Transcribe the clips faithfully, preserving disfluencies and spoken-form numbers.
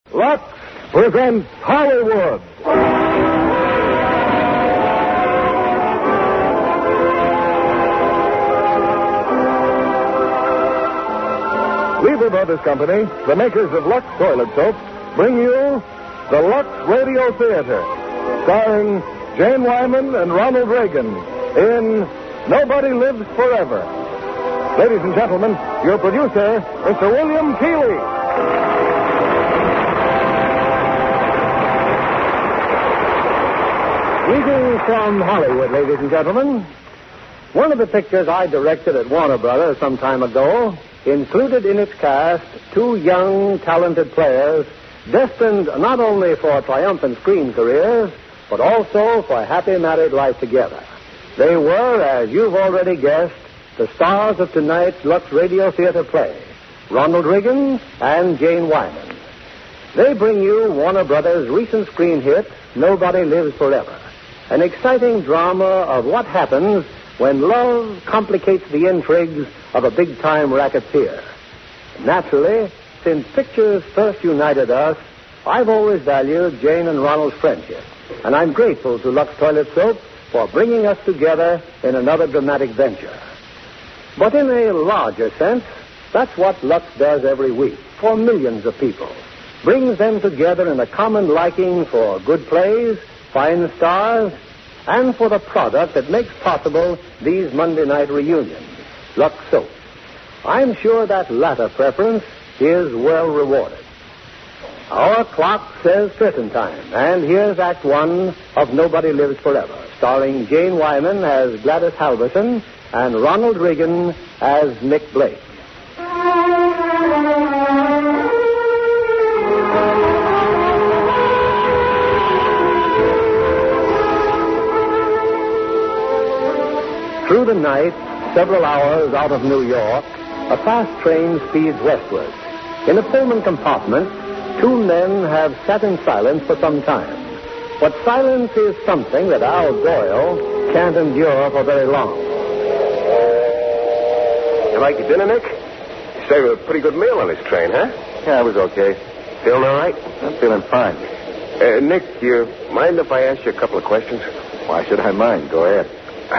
Lux presents Hollywood. Lever Brothers Company, the makers of Lux Toilet Soap, bring you the Lux Radio Theater, starring Jane Wyman and Ronald Reagan in Nobody Lives Forever. Ladies and gentlemen, your producer, Mister William Keighley. Greetings from Hollywood, ladies and gentlemen. One of the pictures I directed at Warner Brothers some time ago included in its cast two young, talented players destined not only for triumphant screen careers, but also for a happy married life together. They were, as you've already guessed, the stars of tonight's Lux Radio Theater play, Ronald Reagan and Jane Wyman. They bring you Warner Brothers' recent screen hit, Nobody Lives Forever, an exciting drama of what happens when love complicates the intrigues of a big-time racketeer. Naturally, since pictures first united us, I've always valued Jane and Ronald's friendship, and I'm grateful to Lux Toilet Soap for bringing us together in another dramatic venture. But in a larger sense, that's what Lux does every week for millions of people. Brings them together in a common liking for good plays, fine stars, and for the product that makes possible these Monday night reunions, Lux Soap. I'm sure that latter preference is well rewarded. Our clock says curtain time, and here's Act One of Nobody Lives Forever, starring Jane Wyman as Gladys Halverson and Ronald Reagan as Nick Blake. Through the night, several hours out of New York, a fast train speeds westward. In a Pullman compartment, two men have sat in silence for some time. But silence is something that Al Doyle can't endure for very long. You like your dinner, Nick? You serve a pretty good meal on this train, huh? Yeah, it was okay. Feeling all right? I'm feeling fine. Uh, Nick, you mind if I ask you a couple of questions? Why should I mind? Go ahead.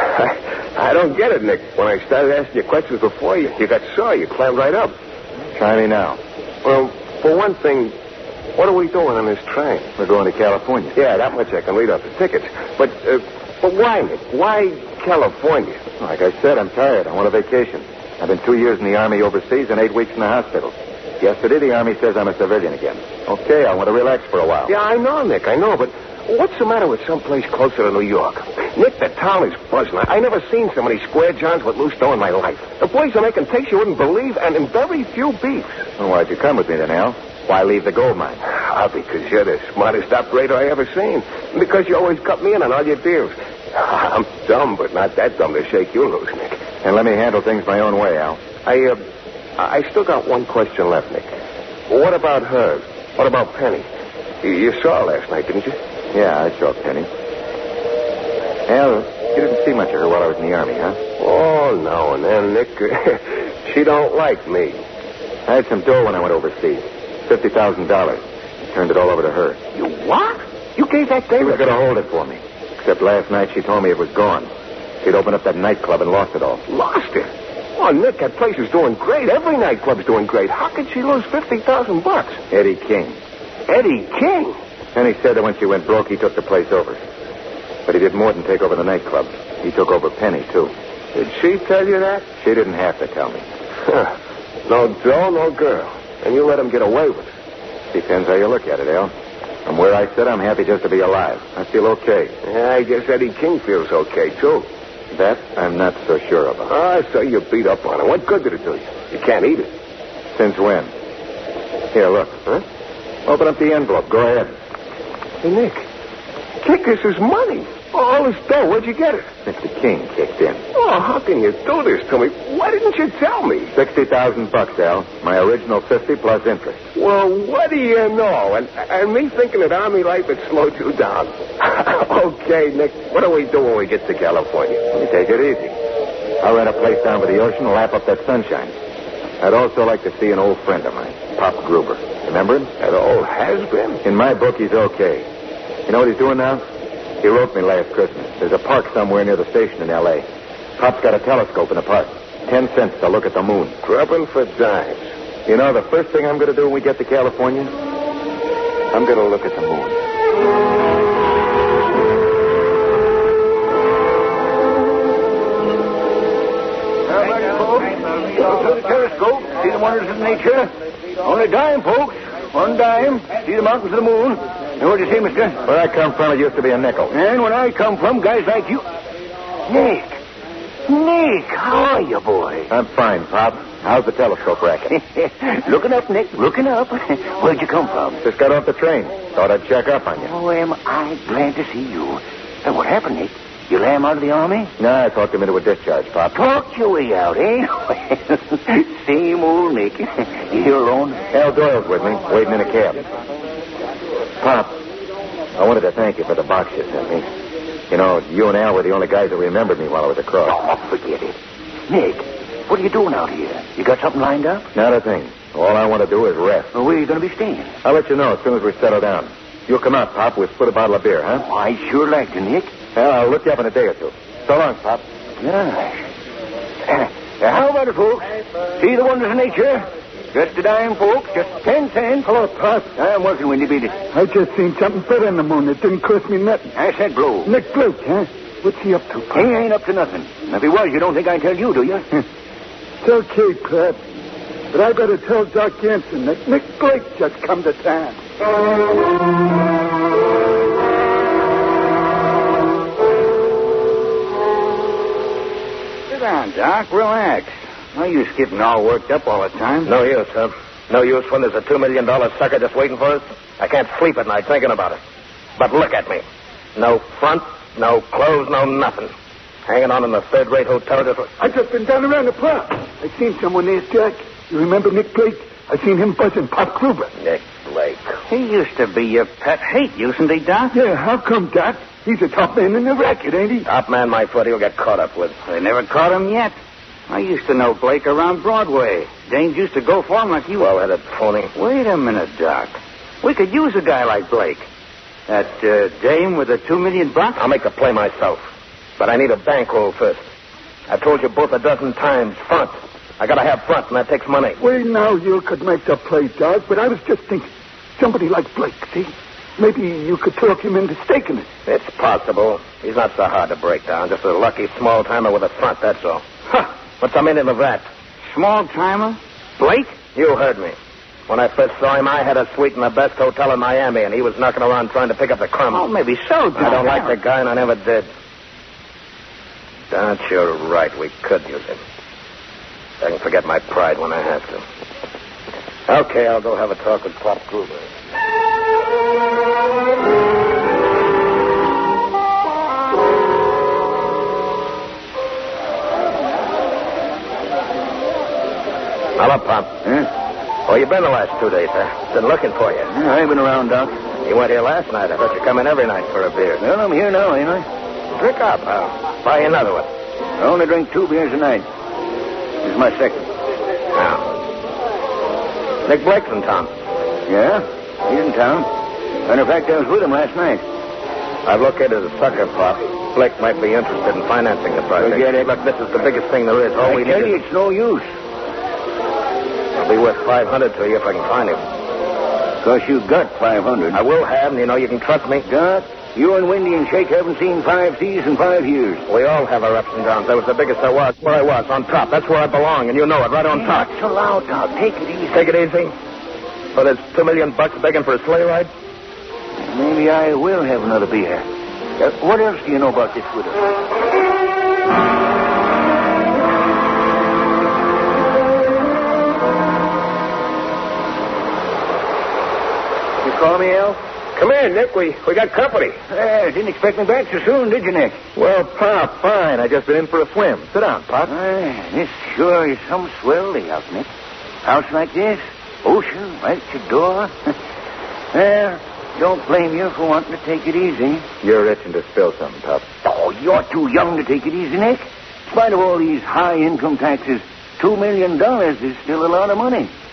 I don't get it, Nick. When I started asking you questions before, you, you got sore. You climbed right up. Try me now. Well, for one thing, what are we doing on this train? We're going to California. Yeah, that much I can read off the tickets. But, uh, but why, Nick? Why California? Like I said, I'm tired. I want a vacation. I've been two years in the Army overseas and eight weeks in the hospital. Yesterday, the Army says I'm a civilian again. Okay, I want to relax for a while. Yeah, I know, Nick, I know, but what's the matter with someplace closer to New York? Nick, the town is buzzing. I, I never seen so many square johns with loose dough in my life. The boys are making takes you wouldn't believe, and in very few beefs. Well, why'd you come with me then, Al? Why leave the gold mine? Ah, because you're the smartest operator I ever seen. Because you always cut me in on all your deals. I'm dumb, but not that dumb to shake you loose, Nick. And let me handle things my own way, Al. I, uh, I still got one question left, Nick. What about her? What about Penny? You, you saw her last night, didn't you? Yeah, I saw Penny. Al, you didn't see much of her while I was in the Army, huh? Oh, no, and then, Nick, she don't like me. I had some dough when I went overseas. fifty thousand dollars. Turned it all over to her. You what? You gave that She David? was going to hold it for me. Except last night she told me it was gone. She'd opened up that nightclub and lost it all. Lost it? Oh, Nick, that place is doing great. Every nightclub's doing great. How could she lose fifty thousand bucks? Eddie King. Eddie King? And he said that when she went broke, he took the place over. But he did more than take over the nightclub. He took over Penny, too. Did she tell you that? She didn't have to tell me. Huh. No Joe, no girl. And you let him get away with it. Depends how you look at it, Al. From where I sit, I'm happy just to be alive. I feel okay. Yeah, I guess Eddie King feels okay, too. That I'm not so sure about. Ah, so you beat up on him. What good did it do you? You can't eat it. Since when? Here, look. Huh? Open up the envelope. Go ahead. Hey, Nick. Nick, this is money. All this dough, where'd you get it? Mister King kicked in. Oh, how can you do this to me? Why didn't you tell me? Sixty thousand bucks, Al. My original fifty plus interest. Well, what do you know? And, and me thinking that Army life had slowed you down. Okay, Nick, what do we do when we get to California? Let me take it easy. I'll rent a place down by the ocean and lap up that sunshine. I'd also like to see an old friend of mine. Pop Gruber. Remember him? That old has-been. In my book, he's okay. You know what he's doing now? He wrote me last Christmas. There's a park somewhere near the station in L A Pop's got a telescope in the park. Ten cents to look at the moon. Grubbing for dimes. You know, the first thing I'm going to do when we get to California, I'm going to look at the moon. Go to the telescope, see the wonders of nature. Only dime, folks. One dime. See the mountains of the moon. And what do you say, mister? Where I come from, it used to be a nickel. And when I come from, guys like you... Nick. Nick, how are you, boy? I'm fine, Pop. How's the telescope racket? Looking up, Nick. Looking up. Where'd you come from? Just got off the train. Thought I'd check up on you. Oh, am I glad to see you. And what happened, Nick? You lamb out of the army? No, I talked him into a discharge, Pop. Talked your way out, eh? Same old Nick. You here alone? Al Doyle's with me, waiting in a cab. Pop, I wanted to thank you for the box you sent me. You know, you and Al were the only guys that remembered me while I was across. Oh, forget it. Nick, what are you doing out here? You got something lined up? Not a thing. All I want to do is rest. Well, where are you going to be staying? I'll let you know as soon as we settle down. You'll come out, Pop. We'll split a bottle of beer, huh? Oh, I sure like to, Nick. Well, I'll look you up in a day or two. So long, Pop. Gosh. Uh, how about it, folks? See the wonders of nature? Just a dime, folks. Just ten cents. Hello, Pop. I'm working when you beat it. I just seen something better in the moon. It didn't cost me nothing. I said blow. Nick Blake, huh? What's he up to, Pop? He ain't up to nothing. If he was, you don't think I'd tell you, do you? It's okay, Pop. But I better tell Doc Jensen that Nick Blake just come to town. Sit down, Doc. Relax. No use getting all worked up all the time. No use, huh? No use when there's a two million dollar sucker just waiting for us? I can't sleep at night thinking about it. But look at me. No front, no clothes, no nothing. Hanging on in the third-rate hotel just... I just been down around the park. I seen someone there, Jack. You remember Nick Blake? I seen him buzzing Pop Gruber. Nick Blake. He used to be your pet hate, usen't he, Doc? Yeah, how come, Doc? He's a top man in the racket, ain't he? Top man, my foot, he'll get caught up with. They never caught him yet. I used to know Blake around Broadway. Dames used to go for him like you... Well-headed phony. Wait a minute, Doc. We could use a guy like Blake. That uh, dame with the two million bucks? I'll make the play myself. But I need a bankroll first. I've told you both a dozen times, front. I gotta have front, and that takes money. Well, now you could make the play, Doc, but I was just thinking, somebody like Blake, see? Maybe you could talk him into staking it. It's possible. He's not so hard to break down. Just a lucky small-timer with a front, that's all. Huh. What's the meaning of that? Small-timer? Blake? You heard me. When I first saw him, I had a suite in the best hotel in Miami, and he was knocking around trying to pick up the crumbs. Oh, maybe so, Doc. I don't like the guy, and I never did. Don't you're right. We could use him. I can forget my pride when I have to. Okay, I'll go have a talk with Pop Gruber. Hello, Pop. Huh? Oh, you been the last two days, huh? Been looking for you. Yeah, I ain't been around, Doc. You weren't here last night. I thought you come in every night for a beer. Well, I'm here now, ain't I? Drink up. I'll buy you another one. I only drink two beers a night. This is my second. Now. Nick Blake's in town. Yeah? He's in town. Matter of fact, I was with him last night. I've located a sucker, Pop. Blake might be interested in financing the project. Forget it. Look, this is the biggest thing there is. All I we tell need you, is... it's no use. It'll be worth five hundred to you if I can find him. Because you got five hundred. I will have, and you know you can trust me. Doc, you and Wendy and Shake haven't seen five C's in five years. We all have our ups and downs. That was the biggest I was. Where I was, on top. That's where I belong, and you know it, right on top. Not so loud, Doc. Take it easy. Take it easy. But there's two million bucks begging for a sleigh ride? Maybe I will have another beer. Uh, what else do you know about this widow? You call me, Al? Come in, Nick. We we got company. Uh, didn't expect me back so soon, did you, Nick? Well, Pop, fine. I just been in for a swim. Sit down, Pop. Uh, this sure is some swell day out, Nick. House like this, ocean right at your door. Well, don't blame you for wanting to take it easy. You're itching to spill something, Pop. Oh, you're too young to take it easy, Nick. In spite of all these high income taxes, two million dollars is still a lot of money.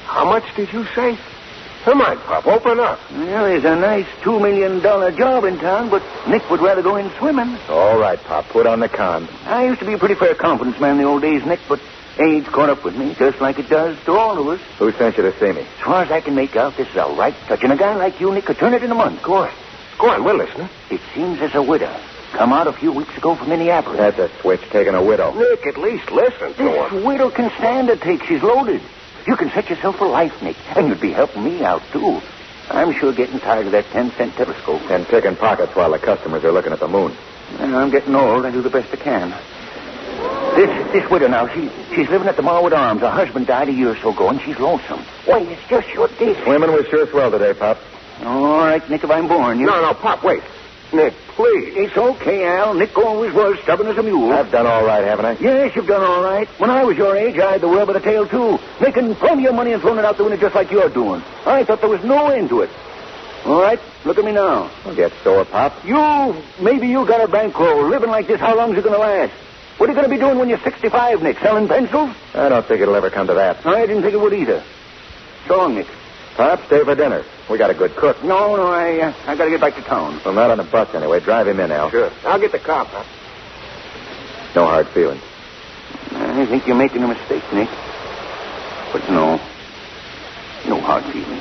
How much did you say? Come on, Pop, open up. Well, there's a nice two million dollar job in town, but Nick would rather go in swimming. All right, Pop, put on the con. I used to be a pretty fair confidence man in the old days, Nick, but age caught up with me, just like it does to all of us. Who sent you to see me? As far as I can make out, this is a right touch, and a guy like you, Nick, could turn it in a month. Go on. Go on, we're listening. It seems there's a widow. Come out a few weeks ago from Minneapolis. That's a switch, taking a widow. Nick, at least listen to This him. widow can stand a take. She's loaded. You can set yourself for life, Nick, and you'd be helping me out, too. I'm sure getting tired of that ten-cent telescope. And picking pockets while the customers are looking at the moon. Well, I'm getting old. I do the best I can. This this widow now, she she's living at the Marwood Arms. Her husband died a year or so ago, and she's lonesome. Why, it's just your dish. Swimming was sure swell today, Pop. All right, Nick, if I'm born, you... No, no, Pop, wait. Nick, please. It's okay, Al. Nick always was stubborn as a mule. I've done all right, haven't I? Yes, you've done all right. When I was your age, I had the world by the tail, too. Making plenty of money and throwing it out the window just like you're doing. I thought there was no end to it. All right, look at me now. Don't get sore, Pop. You, maybe you got a bankroll. Living like this, how long's it going to last? What are you going to be doing when you're sixty-five, Nick? Selling pencils? I don't think it'll ever come to that. I didn't think it would either. So long, Nick. Pop, stay for dinner. We got a good cook. No, no, I uh, I got to get back to town. Well, not on the bus anyway. Drive him in, Al. Sure. I'll get the car, Pop. No hard feelings. I think you're making a mistake, Nick. But no. No hard feelings.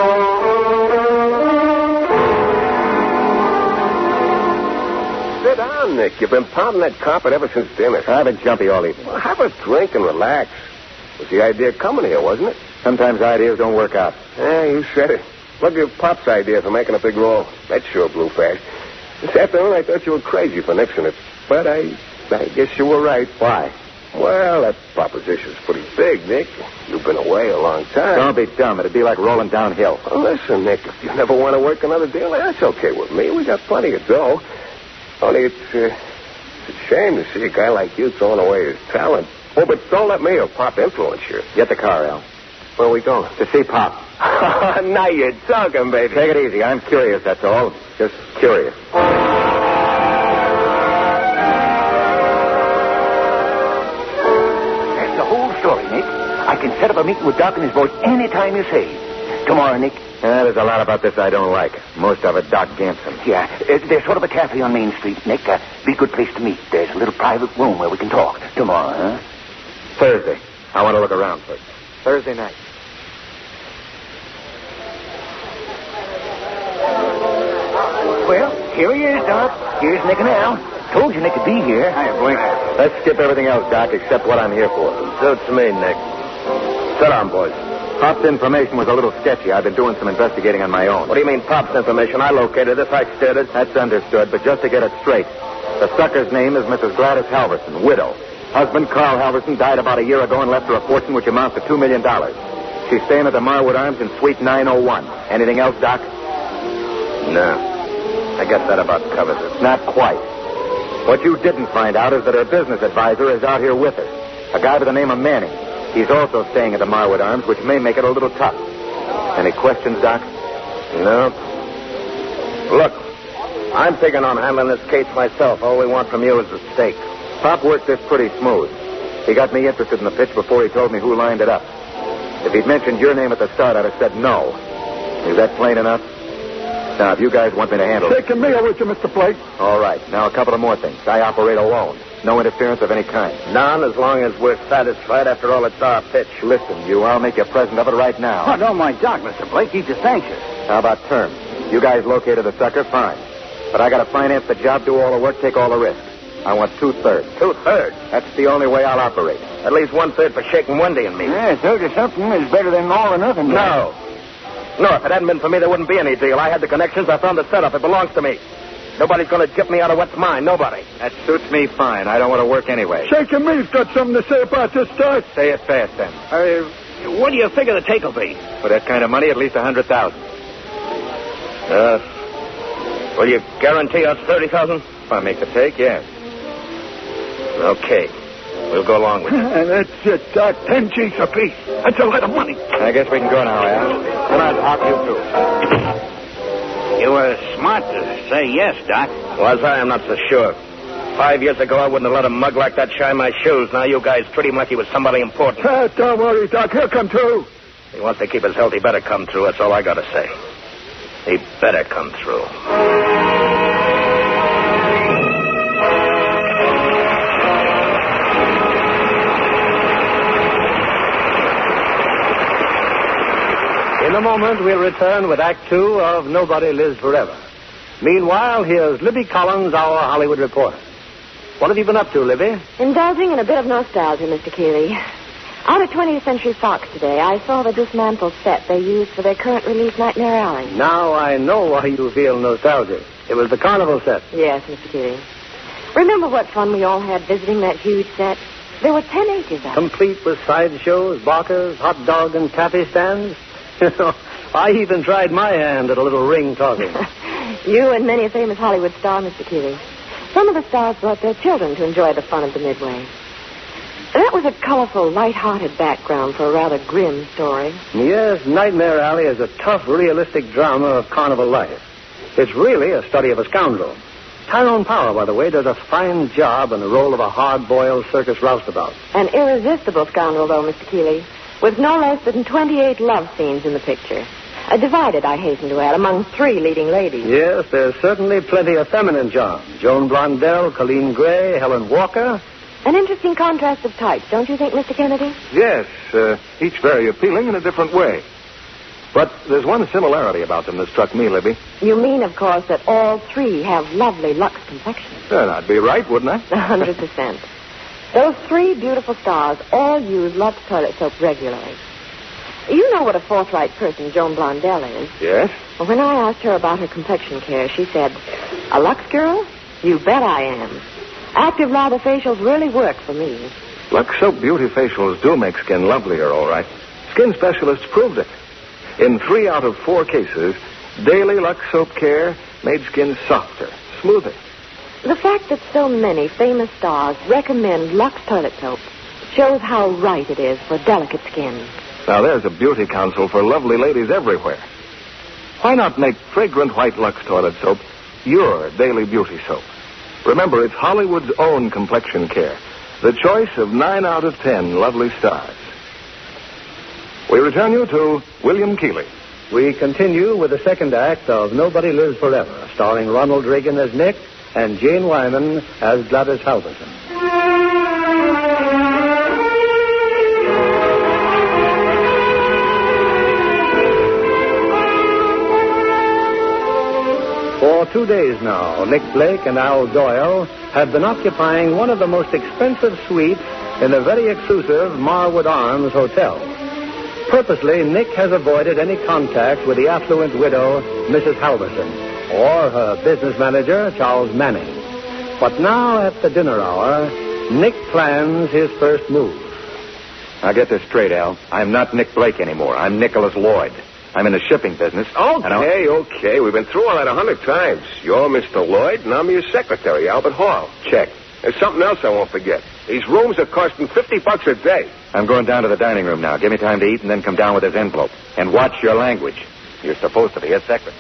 Sit down, Nick. You've been pounding that carpet ever since dinner. I've been jumpy all evening. Well, have a drink and relax. Was the idea coming here, wasn't it? Sometimes ideas don't work out. Yeah, you said it. Look at Pop's idea for making a big roll. That sure blew fast. This afternoon, I thought you were crazy for nixing it. But I I guess you were right. Why? Well, that proposition's pretty big, Nick. You've been away a long time. Don't be dumb. It'd be like rolling downhill. Well, listen, Nick, if you never want to work another deal, that's okay with me. We got plenty of dough. Only it's, uh, it's a shame to see a guy like you throwing away his talent. Oh, but don't let me or Pop influence you. Get the car, Al. Where are we going? To see Pop. Now you're talking, baby. Take it easy. I'm curious, that's all. Just curious. That's the whole story, Nick. I can set up a meeting with Doc and his boys any time you say. Tomorrow, Nick. Yeah, there's a lot about this I don't like. Most of it Doc Ganson. Yeah, uh, there's sort of a cafe on Main Street, Nick. Uh, be a good place to meet. There's a little private room where we can talk. Tomorrow, huh? Thursday. I want to look around first. Thursday night. Well, here he is, Doc. Here's Nick and Al. Told you Nick would be here. Hiya, Blake. Let's skip everything else, Doc, except what I'm here for. Suits me, Nick. Sit down, boys. Pop's information was a little sketchy. I've been doing some investigating on my own. What do you mean, Pop's information? I located this. I steered it. That's understood, but just to get it straight, the sucker's name is Missus Gladys Halverson, widow. Husband, Carl Halverson, died about a year ago and left her a fortune which amounts to two million dollars. She's staying at the Marwood Arms in Suite nine oh one. Anything else, Doc? No. I guess that about covers it. Not quite. What you didn't find out is that her business advisor is out here with her. A guy by the name of Manning. He's also staying at the Marwood Arms, which may make it a little tough. Any questions, Doc? No. Look, I'm thinking on handling this case myself. All we want from you is the stake. Pop worked this pretty smooth. He got me interested in the pitch before he told me who lined it up. If he'd mentioned your name at the start, I'd have said no. Is that plain enough? Now, if you guys want me to handle it... Taking me with you, Mister Blake. All right. Now, a couple of more things. I operate alone. No interference of any kind. None, as long as we're satisfied. After all, it's our pitch. Listen, you, I'll make you a present of it right now. Oh, don't mind Doc, Mister Blake. He's just anxious. How about terms? You guys located the sucker, fine. But I got to finance the job, do all the work, take all the risk. I want two-thirds. Two-thirds? That's the only way I'll operate. At least one-third for Shaking Wendy and me. Yeah, a third of something is better than all or nothing. No. No, if it hadn't been for me, there wouldn't be any deal. I had the connections. I found the setup. It belongs to me. Nobody's going to chip me out of what's mine. Nobody. That suits me fine. I don't want to work anyway. Shaking me's got something to say about this, Doc. Say it fast, then. Uh, what do you figure the take will be? For that kind of money, at least a hundred thousand. Uh, will you guarantee us thirty thousand? If I make the take, yes. Okay. We'll go along with it. And that's it, Doc. Ten G's apiece. That's a lot of money. I guess we can go now, Al. Come on, Pop, you too. You were smart to say yes, Doc. Was I? I'm not so sure. Five years ago, I wouldn't have let a mug like that shine my shoes. Now you guys treat him like he was somebody important. Ah, don't worry, Doc. He'll come too. If he wants to keep his health, he better come through. That's all I got to say. He better come through. In a moment, we'll return with Act Two of Nobody Lives Forever. Meanwhile, here's Libby Collins, our Hollywood reporter. What have you been up to, Libby? Indulging in a bit of nostalgia, Mister Keeley. Out at twentieth Century Fox today, I saw the dismantled set they used for their current release Nightmare Alley. Now I know why you feel nostalgic. It was the carnival set. Yes, Mister Keeley. Remember what fun we all had visiting that huge set? There were ten acres of it. Complete with sideshows, barkers, hot dog and taffy stands. I even tried my hand at a little ring tossing. You and many a famous Hollywood star, Mister Keeley. Some of the stars brought their children to enjoy the fun of the Midway. That was a colorful, light-hearted background for a rather grim story. Yes, Nightmare Alley is a tough, realistic drama of carnival life. It's really a study of a scoundrel. Tyrone Power, by the way, does a fine job in the role of a hard-boiled circus roustabout. An irresistible scoundrel, though, Mister Keeley, with no less than twenty-eight love scenes in the picture. Uh, divided, I hasten to add, among three leading ladies. Yes, there's certainly plenty of feminine charm. Joan Blondell, Colleen Gray, Helen Walker. An interesting contrast of types, don't you think, Mister Kennedy? Yes, uh, each very appealing in a different way. But there's one similarity about them that struck me, Libby. You mean, of course, that all three have lovely Lux complexions. Then I'd be right, wouldn't I? A hundred percent. Those three beautiful stars all use Lux toilet soap regularly. You know what a forthright person Joan Blondell is. Yes? Well, when I asked her about her complexion care, she said, "A Lux girl? You bet I am. Active lather facials really work for me." Lux Soap Beauty facials do make skin lovelier, all right. Skin specialists proved it. In three out of four cases, daily Lux Soap care made skin softer, smoother. The fact that so many famous stars recommend Lux toilet soap shows how right it is for delicate skin. Now, there's a beauty counsel for lovely ladies everywhere. Why not make fragrant white Lux toilet soap your daily beauty soap? Remember, it's Hollywood's own complexion care, the choice of nine out of ten lovely stars. We return you to William Keeley. We continue with the second act of Nobody Lives Forever, starring Ronald Reagan as Nick and Jane Wyman as Gladys Halverson. For two days now, Nick Blake and Al Doyle have been occupying one of the most expensive suites in the very exclusive Marwood Arms Hotel. Purposely, Nick has avoided any contact with the affluent widow, Missus Halverson, or her business manager, Charles Manning. But now, at the dinner hour, Nick plans his first move. Now, get this straight, Al. I'm not Nick Blake anymore. I'm Nicholas Lloyd. I'm in the shipping business. Okay, okay. We've been through all that a hundred times. You're Mister Lloyd, and I'm your secretary, Albert Hall. Check. There's something else I won't forget. These rooms are costing fifty bucks a day. I'm going down to the dining room now. Give me time to eat and then come down with this envelope. And watch your language. You're supposed to be a secretary.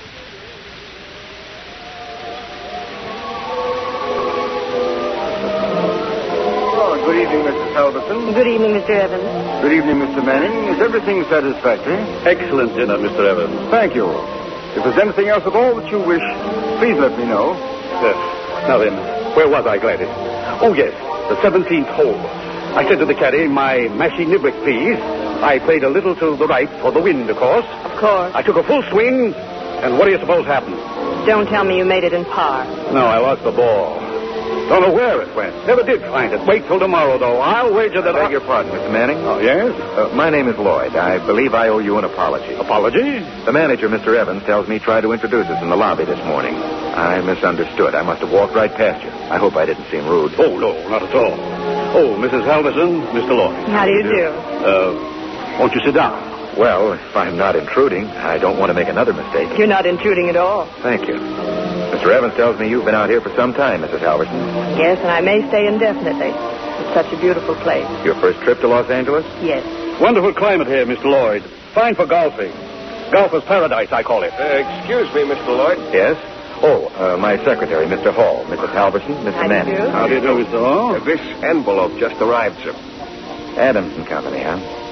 Oh, good evening, Missus Halverson. Good evening, Mister Evans. Good evening, Mister Manning. Is everything satisfactory? Excellent dinner, Mister Evans. Thank you. If there's anything else at all that you wish, please let me know. Yes. Now then, where was I, Gladys? Oh, yes, the seventeenth hole. I said to the caddy, my mashy niblick, please. I played a little to the right for the wind, of course. Of course. I took a full swing, and what do you suppose happened? Don't tell me you made it in par. No, I lost the ball. Don't know where it went. Never did find it. Wait till tomorrow, though. I'll wager that I I... beg your pardon, Mister Manning. Oh, yes? Uh, my name is Lloyd. I believe I owe you an apology. Apology? The manager, Mister Evans, tells me tried to introduce us in the lobby this morning. I misunderstood. I must have walked right past you. I hope I didn't seem rude. Oh, no, not at all. Oh, Missus Halverson, Mister Lloyd. How do you do? Uh, won't you sit down? Well, if I'm not intruding, I don't want to make another mistake. You're not intruding at all. Thank you. Mister Evans tells me you've been out here for some time, Missus Halverson. Yes, and I may stay indefinitely. It's such a beautiful place. Your first trip to Los Angeles? Yes. Wonderful climate here, Mister Lloyd. Fine for golfing. Golfer's paradise, I call it. Uh, excuse me, Mister Lloyd. Yes? Oh, uh, my secretary, Mister Hall. Missus Halverson, Mister How do you Manning. do? How do you do, Mister Hall? Uh, this envelope just arrived, sir. Adams and Company, huh?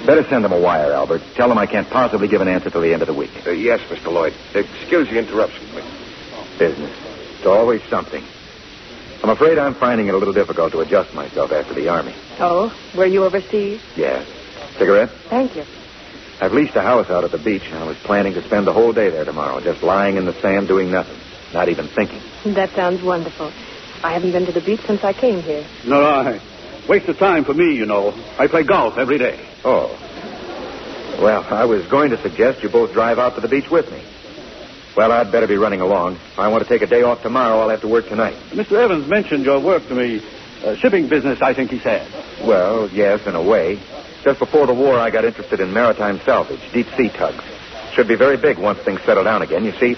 Better send them a wire, Albert. Tell them I can't possibly give an answer till the end of the week. Uh, yes, Mister Lloyd. Excuse the interruption, please. Business. It's always something. I'm afraid I'm finding it a little difficult to adjust myself after the Army. Oh, were you overseas? Yeah. Cigarette? Thank you. I've leased a house out at the beach, and I was planning to spend the whole day there tomorrow, just lying in the sand doing nothing, not even thinking. That sounds wonderful. I haven't been to the beach since I came here. No, I... Waste of time for me, you know. I play golf every day. Oh. Well, I was going to suggest you both drive out to the beach with me. Well, I'd better be running along. If I want to take a day off tomorrow, I'll have to work tonight. Mister Evans mentioned your work to me. Uh, shipping business, I think he said. Well, yes, in a way. Just before the war, I got interested in maritime salvage, deep-sea tugs. Should be very big once things settle down again, you see.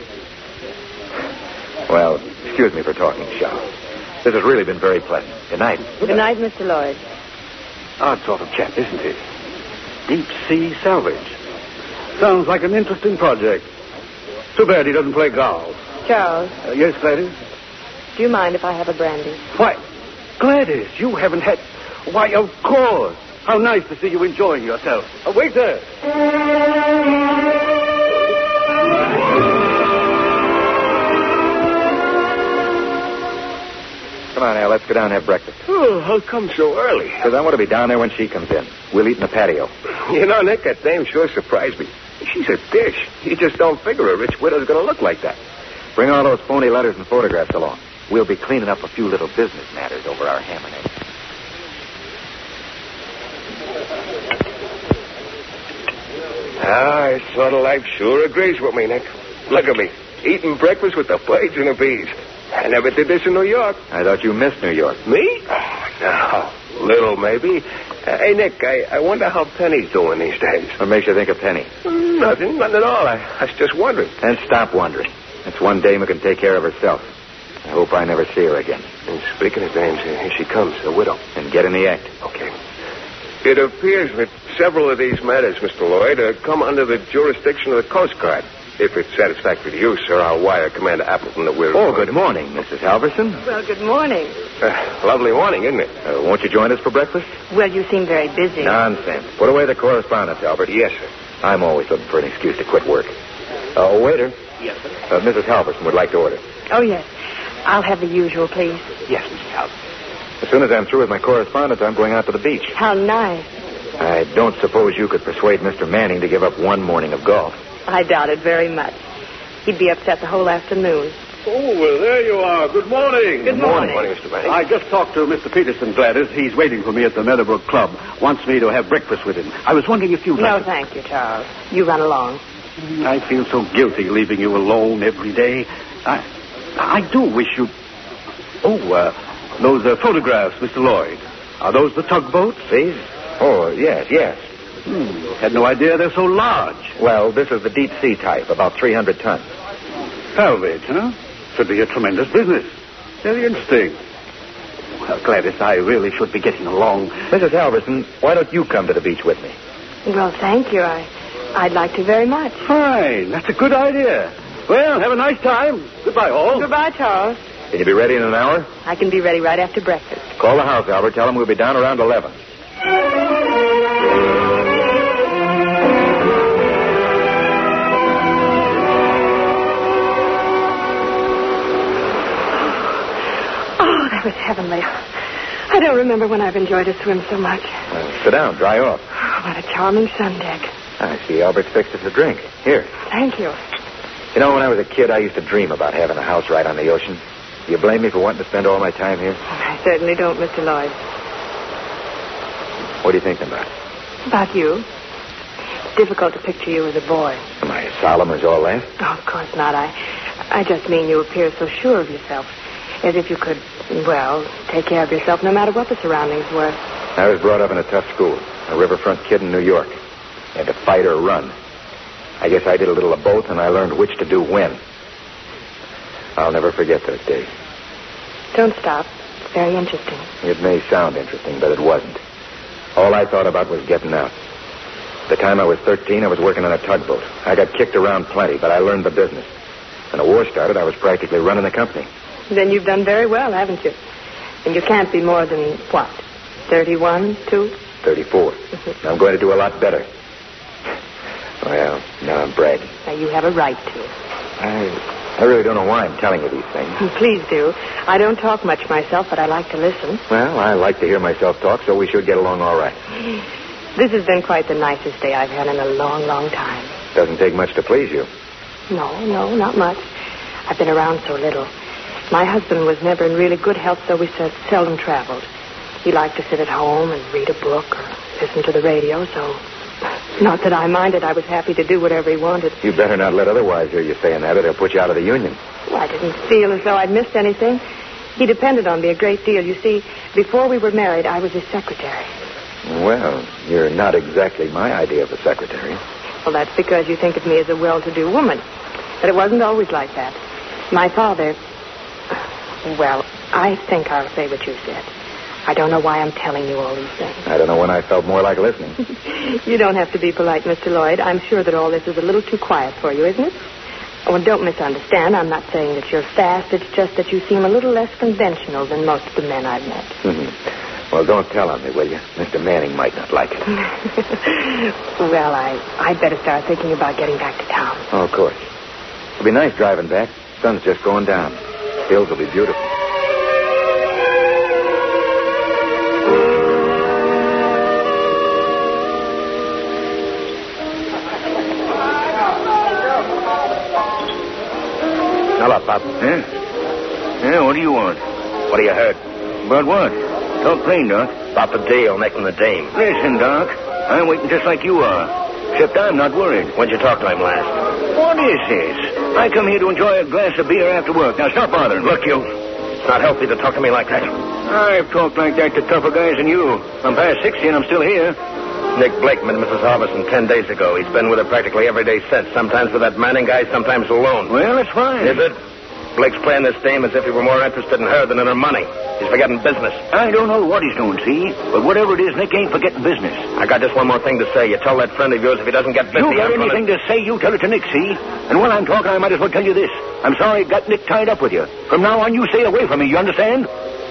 Well, excuse me for talking, Shaw. This has really been very pleasant. Good night. Good night, Mister Lloyd. Odd sort of chap, isn't he? Deep-sea salvage. Sounds like an interesting project. Too bad he doesn't play golf. Charles. Uh, yes, Gladys? Do you mind if I have a brandy? Why, Gladys, you haven't had... Why, of course. How nice to see you enjoying yourself. Uh, waiter! Come on, Al, let's go down and have breakfast. Oh, how come so early? Because I want to be down there when she comes in. We'll eat in the patio. You know, Nick, that dame sure surprised me. She's a dish. You just don't figure a rich widow's going to look like that. Bring all those phony letters and photographs along. We'll be cleaning up a few little business matters over our ham and eggs. Ah, this sort of life sure agrees with me, Nick. Look at me, eating breakfast with the birds and the bees. I never did this in New York. I thought you missed New York. Me? Oh, no. Little, maybe. Uh, hey, Nick, I, I wonder how Penny's doing these days. What makes you think of Penny? Mm, nothing, nothing at all. I, I was just wondering. Then stop wondering. It's one dame who can take care of herself. I hope I never see her again. And speaking of dames, here she comes, the widow. And get in the act. Okay. It appears that several of these matters, Mister Lloyd, uh, come under the jurisdiction of the Coast Guard. If it's satisfactory to you, sir, I'll wire Commander Appleton that we're... Oh, good morning, Missus Halverson. Well, good morning. Uh, lovely morning, isn't it? Uh, won't you join us for breakfast? Well, you seem very busy. Nonsense. Put away the correspondence, Albert. Yes, sir. I'm always looking for an excuse to quit work. Uh, waiter. Yes, sir. Uh, Missus Halverson would like to order. Oh, yes. I'll have the usual, please. Yes, Missus Halverson. As soon as I'm through with my correspondence, I'm going out to the beach. How nice. I don't suppose you could persuade Mister Manning to give up one morning of golf. I doubt it very much. He'd be upset the whole afternoon. Oh, well, there you are. Good morning. Good morning. Good morning, Mister Manning. I just talked to Mister Peterson, Gladys. He's waiting for me at the Meadowbrook Club. Wants me to have breakfast with him. I was wondering if you'd No, like to... thank you, Charles. You run along. I feel so guilty leaving you alone every day. I I do wish you... Oh, uh, those uh, photographs, Mister Lloyd. Are those the tugboats? These? Oh, yes, yes. Hmm. Had no idea they're so large. Well, this is the deep sea type, about three hundred tons. Salvage, huh? Should be a tremendous business. Very interesting. Well, Gladys, I really should be getting along. Missus Halverson, why don't you come to the beach with me? Well, thank you. I, I'd like to very much. Fine. That's a good idea. Well, have a nice time. Goodbye, all. Goodbye, Charles. Can you be ready in an hour? I can be ready right after breakfast. Call the house, Albert. Tell them we'll be down around eleven. Oh, that was heavenly. I don't remember when I've enjoyed a swim so much. Uh, sit down. Dry off. Oh, what a charming sun deck. I see Albert's fixed us a drink. Here. Thank you. You know, when I was a kid, I used to dream about having a house right on the ocean. Do you blame me for wanting to spend all my time here? I certainly don't, Mister Lloyd. What are you thinking about? About you. It's difficult to picture you as a boy. Am I as solemn as all that? Oh, of course not. I, I just mean you appear so sure of yourself. As if you could, well, take care of yourself no matter what the surroundings were. I was brought up in a tough school. A riverfront kid in New York. Had to fight or run. I guess I did a little of both, and I learned which to do when. I'll never forget those days. Don't stop. It's very interesting. It may sound interesting, but it wasn't. All I thought about was getting out. At the time I was thirteen, I was working on a tugboat. I got kicked around plenty, but I learned the business. When the war started, I was practically running the company. Then you've done very well, haven't you? And you can't be more than, what, thirty-one, too? thirty-four. I'm going to do a lot better. Well, now I'm bragging. Now, you have a right to. I, I really don't know why I'm telling you these things. Please do. I don't talk much myself, but I like to listen. Well, I like to hear myself talk, so we should get along all right. This has been quite the nicest day I've had in a long, long time. Doesn't take much to please you. No, no, not much. I've been around so little. My husband was never in really good health, so we seldom traveled. He liked to sit at home and read a book or listen to the radio, so... Not that I minded. I was happy to do whatever he wanted. You better not let other wives hear you saying that, or they'll put you out of the union. Well, I didn't feel as though I'd missed anything. He depended on me a great deal. You see, before we were married, I was his secretary. Well, you're not exactly my idea of a secretary. Well, that's because you think of me as a well-to-do woman. But it wasn't always like that. My father... Well, I think I'll say what you said. I don't know why I'm telling you all these things. I don't know when I felt more like listening. You don't have to be polite, Mister Lloyd. I'm sure that all this is a little too quiet for you, isn't it? Oh, and don't misunderstand. I'm not saying that you're fast. It's just that you seem a little less conventional than most of the men I've met. Mm-hmm. Well, don't tell on me, will you? Mister Manning might not like it. Well, I, I'd better start thinking about getting back to town. Oh, of course. It'll be nice driving back. Sun's just going down. Hills will be beautiful. Hello, Pop. Huh? Yeah, what do you want? What do you heard? About what? Talk plain, Doc. About the deal, Nick and the dame. Listen, Doc. I'm waiting just like you are. Except I'm not worried. When'd you talk to him last? What is this? I come here to enjoy a glass of beer after work. Now, stop bothering. Look, you. It's not healthy to talk to me like that. I've talked like that to tougher guys than you. I'm past sixty and I'm still here. Nick Blake met Missus Harbison ten days ago. He's been with her practically every day since. Sometimes with that Manning guy, sometimes alone. Well, that's fine. Is it? Blake's playing this dame as if he were more interested in her than in her money. He's forgetting business. I don't know what he's doing, see? But whatever it is, Nick ain't forgetting business. I got just one more thing to say. You tell that friend of yours if he doesn't get busy... You got I'm anything gonna... to say, you tell it to Nick, see? And while I'm talking, I might as well tell you this. I'm sorry it got Nick tied up with you. From now on, you stay away from me, you understand?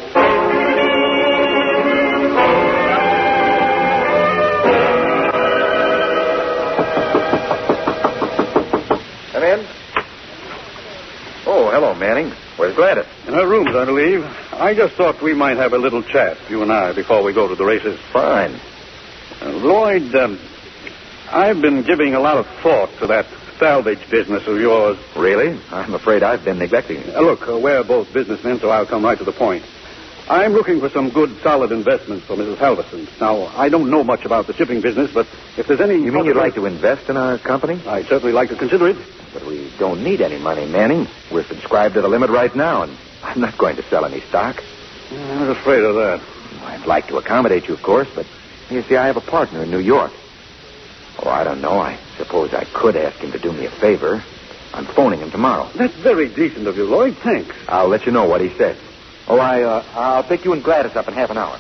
Come in. Oh, hello, Manning. Where's Gladys? In her rooms, I believe. I just thought we might have a little chat, you and I, before we go to the races. Fine. Uh, Lloyd, um, I've been giving a lot of thought to that salvage business of yours. Really? I'm afraid I've been neglecting it. Uh, look, uh, we're both businessmen, so I'll come right to the point. I'm looking for some good, solid investments for Missus Halverson. Now, I don't know much about the shipping business, but if there's any... You mean you'd like to invest in our company? I'd certainly like to consider it. But we don't need any money, Manning. We're subscribed to the limit right now, and I'm not going to sell any stock. I was afraid of that. I'd like to accommodate you, of course, but you see, I have a partner in New York. Oh, I don't know. I suppose I could ask him to do me a favor. I'm phoning him tomorrow. That's very decent of you, Lloyd. Thanks. I'll let you know what he says. Oh, I, uh, I'll pick you and Gladys up in half an hour.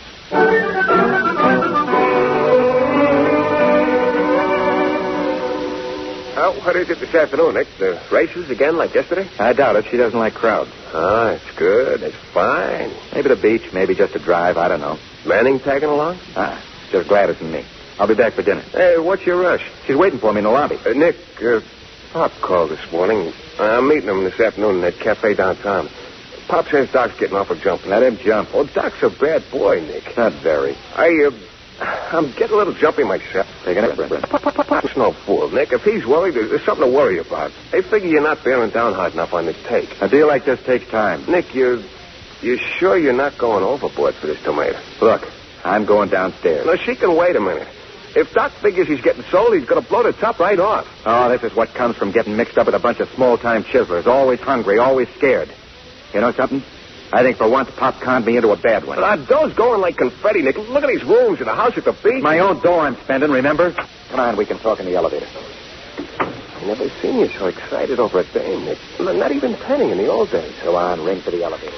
Uh, what is it this afternoon, Nick? The races again like yesterday? I doubt it. She doesn't like crowds. Ah, it's good. It's fine. Maybe the beach, maybe just a drive. I don't know. Manning tagging along? Ah, just Gladys and me. I'll be back for dinner. Hey, what's your rush? She's waiting for me in the lobby. Uh, Nick, uh, Pop called this morning. I'm meeting him this afternoon in that cafe downtown. Pop says Doc's getting off a jump. Let him jump. Oh, Doc's a bad boy, Nick. Not very. I, uh, I'm getting a little jumpy myself. Take it up, Pop, Pop, Pop, Pop's no fool, Nick. If he's worried, there's something to worry about. They figure you're not bearing down hard enough on this take. A deal like this takes time. Nick, you, you sure you're not going overboard for this tomato? Look, I'm going downstairs. No, she can wait a minute. If Doc figures he's getting sold, he's going to blow the top right off. Oh, this is what comes from getting mixed up with a bunch of small-time chiselers. Always hungry, always scared. You know something? I think for once Pop conned me into a bad one. But our dough's going like confetti, Nick. Look at these rooms and the house at the beach. My own dough I'm spending, remember? Come on, we can talk in the elevator. I never seen you so excited over a dame, Nick. Not even penning in the old days. Go on, ring for the elevator.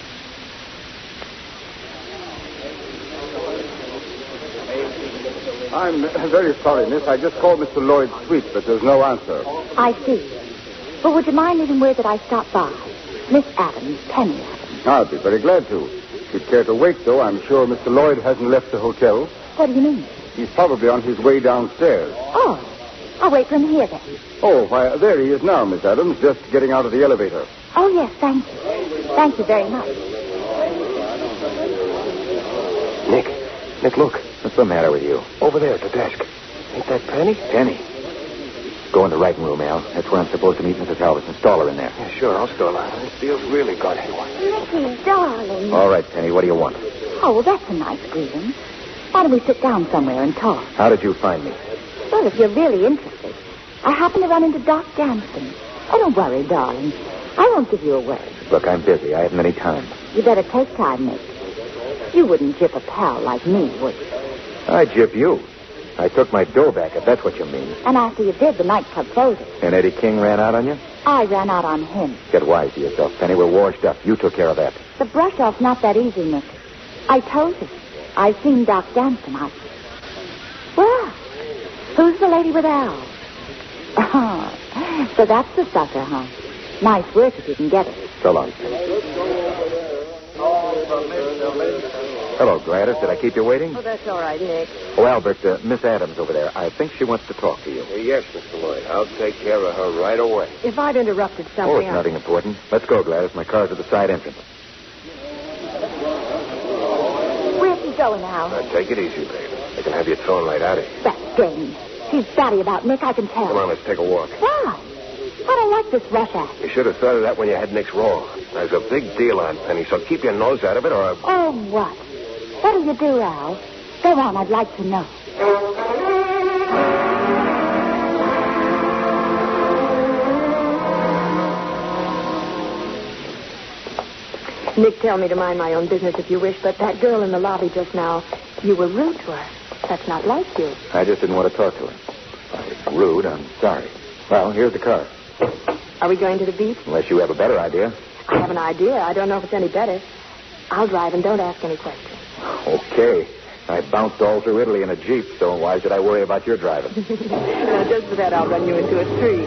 I'm very sorry, miss. I just called Mister Lloyd's suite, but there's no answer. I see. But would you mind leaving word that I stopped by? Miss Adams, Penny Adams. I'd be very glad to. If you'd care to wait, though, I'm sure Mister Lloyd hasn't left the hotel. What do you mean? He's probably on his way downstairs. Oh, I'll wait for him here then. Oh, why, there he is now, Miss Adams, just getting out of the elevator. Oh, yes, thank you. Thank you very much. Nick, Nick, look. What's the matter with you? Over there at the desk. Ain't that Penny? Penny. Go in the writing room, Al. That's where I'm supposed to meet Missus Halverson. Stall her in there. Yeah, sure, I'll stall her. This deal's really got anyone. Nicky, darling. All right, Penny, what do you want? Oh, well, that's a nice greeting. Why don't we sit down somewhere and talk? How did you find me? Well, if you're really interested, I happened to run into Doc Jansen. Oh, don't worry, darling. I won't give you away. Look, I'm busy. I haven't any time. You better take time, Nick. You wouldn't jip a pal like me, would you? I jip you. I took my dough back, if that's what you mean. And after you did, the nightclub folded. And Eddie King ran out on you? I ran out on him. Get wise to yourself, Penny. We're washed up. You took care of that. The brush-off's not that easy, Nick. I told you. I've seen Doc Jansen. I... Well, who's the lady with Al? Oh, so that's the sucker, huh? Nice work if you can get it. So long, Penny. Hello, Gladys. Did I keep you waiting? Oh, that's all right, Nick. Oh, Albert, uh, Miss Adams over there. I think she wants to talk to you. Uh, yes, Mister Lloyd. I'll take care of her right away. If I'd interrupted something... Oh, it's I... nothing important. Let's go, Gladys. My car's at the side entrance. Where's he going, Al? Now, take it easy, baby. They can have you thrown right out of here. That dame. She's batty about Nick, I can tell. Come on, let's take a walk. Why? I don't like this rush act. You should have thought of that when you had Nick's raw. There's a big deal on, Penny, so keep your nose out of it or... Oh, what? What'll you do, Al? Go on, I'd like to know. Nick, tell me to mind my own business if you wish, but that girl in the lobby just now, you were rude to her. That's not like you. I just didn't want to talk to her. If it's rude, I'm sorry. Well, here's the car. Are we going to the beach? Unless you have a better idea. I have an idea. I don't know if it's any better. I'll drive and don't ask any questions. Okay. I bounced all through Italy in a Jeep, so why should I worry about your driving? Now, just for that, I'll run you into a tree.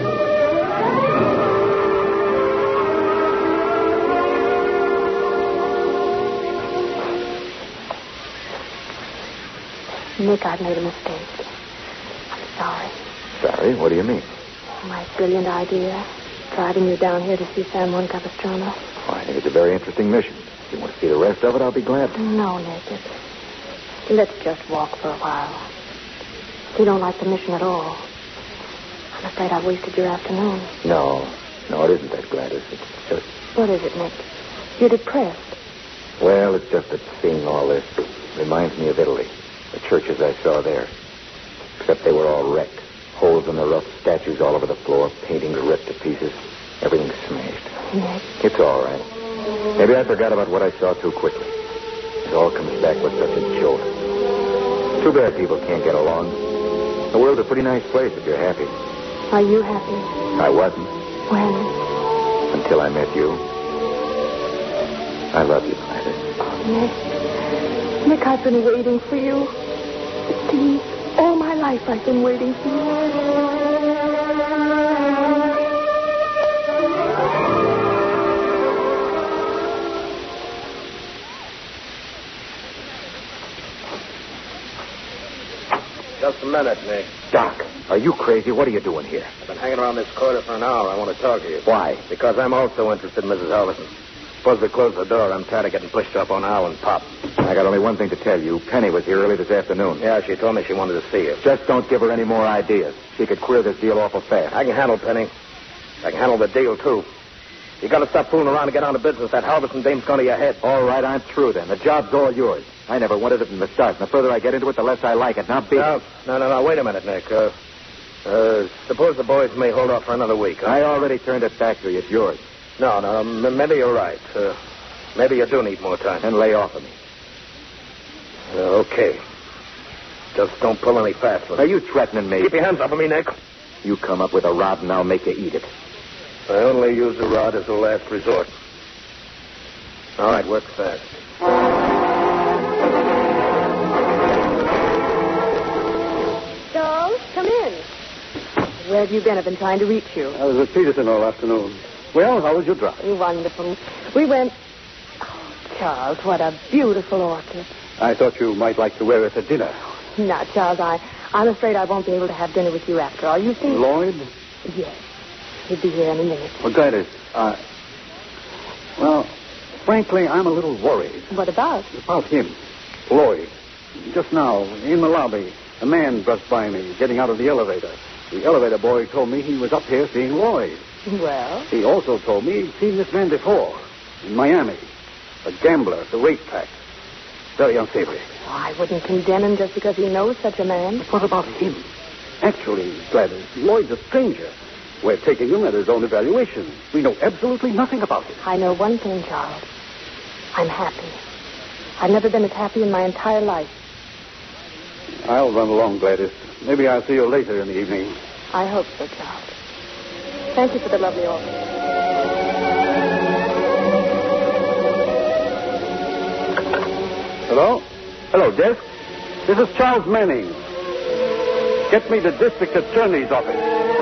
Nick, I've made a mistake. I'm sorry. Sorry? What do you mean? My brilliant idea, driving you down here to see San Juan Capistrano. Oh, I think it's a very interesting mission. If you want to see the rest of it, I'll be glad to. No, Nick. It's... Let's just walk for a while. You don't like the mission at all. I'm afraid I've wasted your afternoon. No. No, it isn't that, Gladys. It's just... What is it, Nick? You're depressed. Well, it's just that seeing all this reminds me of Italy. The churches I saw there. Except they were all wrecked. Holes in the roof, statues all over the floor, paintings ripped to pieces. Everything smashed. Nick. It's all right. Maybe I forgot about what I saw too quickly. It all comes back with such a jolt. Too bad people can't get along. The world's a pretty nice place if you're happy. Are you happy? I wasn't. When? Until I met you. I love you, Gladys. Nick. Nick, I've been waiting for you. Steve, all my life I've been waiting for you. Just a minute, Nick. Doc, are you crazy? What are you doing here? I've been hanging around this corner for an hour. I want to talk to you. Why? Because I'm also interested in Missus Halverson. Suppose we close the door. I'm tired of getting pushed up on Al and Pop. I got only one thing to tell you. Penny was here early this afternoon. Yeah, she told me she wanted to see you. Just don't give her any more ideas. She could queer this deal awful fast. I can handle Penny. I can handle the deal, too. You got to stop fooling around and get on to business. That Halverson dame's going to your head. All right, I'm through then. The job's all yours. I never wanted it in the start. And the further I get into it, the less I like it. Now, be... No, no, no, no. Wait a minute, Nick. Uh, uh, suppose the boys may hold off for another week. Huh? I already turned it back to you. It's yours. No, no, m- maybe you're right. Uh, maybe you do need more time. Then lay off of me. Uh, okay. Just don't pull any fast ones. Are you threatening me? Keep your hands off of me, Nick. You come up with a rod and I'll make you eat it. I only use the rod as a last resort. All right, work fast. Charles, come in. Where have you been? I've been trying to reach you. I was at Peterson all afternoon. Well, how was your drive? Wonderful. We went... Oh, Charles, what a beautiful orchid. I thought you might like to wear it at dinner. No, Charles, I, I'm afraid I won't be able to have dinner with you after all. You see... Lloyd? Yes. He'll be here in a minute. Well, Gladys, uh... Well, frankly, I'm a little worried. What about? About him. Lloyd. Just now, in the lobby, a man brushed by me, getting out of the elevator. The elevator boy told me he was up here seeing Lloyd. Well? He also told me he'd seen this man before, in Miami. A gambler at the racetrack. Very unsavory. Oh, I wouldn't condemn him just because he knows such a man. But what about him? Actually, Gladys, Lloyd's a stranger. We're taking him at his own evaluation. We know absolutely nothing about him. I know one thing, Charles. I'm happy. I've never been as happy in my entire life. I'll run along, Gladys. Maybe I'll see you later in the evening. I hope so, Charles. Thank you for the lovely offer. Hello? Hello, desk. This is Charles Manning. Get me the district attorney's office.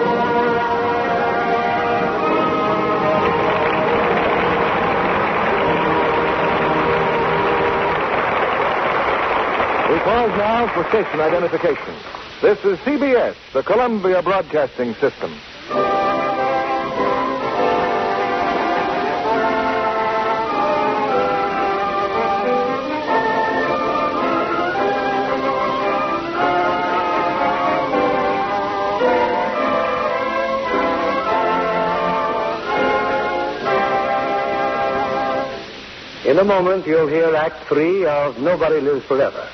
We pause now for station identification. This is C B S, the Columbia Broadcasting System. In a moment, you'll hear Act Three of Nobody Lives Forever.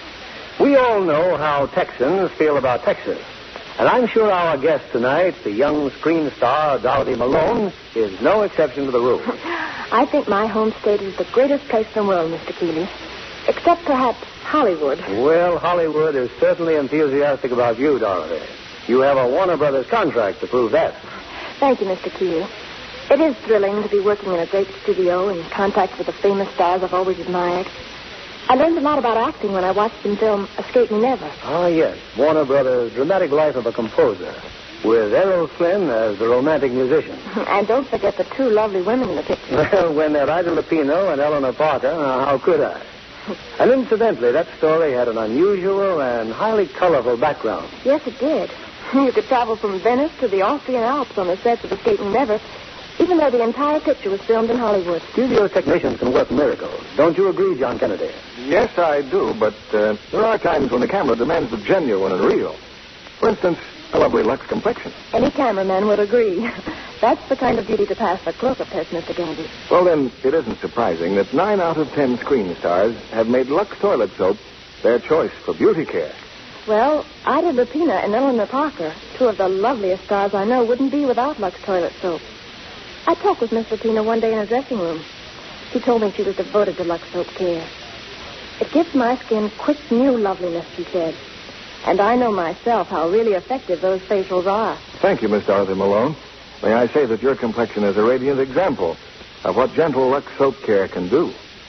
We all know how Texans feel about Texas. And I'm sure our guest tonight, the young screen star Dorothy Malone, is no exception to the rule. I think my home state is the greatest place in the world, Mister Keeley. Except perhaps Hollywood. Well, Hollywood is certainly enthusiastic about you, Dorothy. You have a Warner Brothers contract to prove that. Thank you, Mister Keeley. It is thrilling to be working in a great studio in contact with the famous stars I've always admired. I learned a lot about acting when I watched them film Escape Me Never. Ah, yes. Warner Brothers' Dramatic Life of a Composer, with Errol Flynn as the romantic musician. And don't forget the two lovely women in the picture. Well, when they're Ida Lupino and Eleanor Parker, uh, how could I? And incidentally, that story had an unusual and highly colorful background. Yes, it did. You could travel from Venice to the Austrian Alps on the sets of Escape Me Never, even though the entire picture was filmed in Hollywood. Studio technicians can work miracles. Don't you agree, John Kennedy? Yes, I do, but uh, there are times when the camera demands the genuine and real. For instance, a lovely Lux complexion. Any cameraman would agree. That's the kind of beauty to pass the close-up test, Mister Kennedy. Well, then, it isn't surprising that nine out of ten screen stars have made Lux toilet soap their choice for beauty care. Well, Ida Lupino and Eleanor Parker, two of the loveliest stars I know, wouldn't be without Lux toilet soap. I talked with Miss Lupino one day in her dressing room. She told me she was devoted to Lux soap care. It gives my skin quick, new loveliness, she said. And I know myself how really effective those facials are. Thank you, Miss Dorothy Malone. May I say that your complexion is a radiant example of what gentle Lux soap care can do.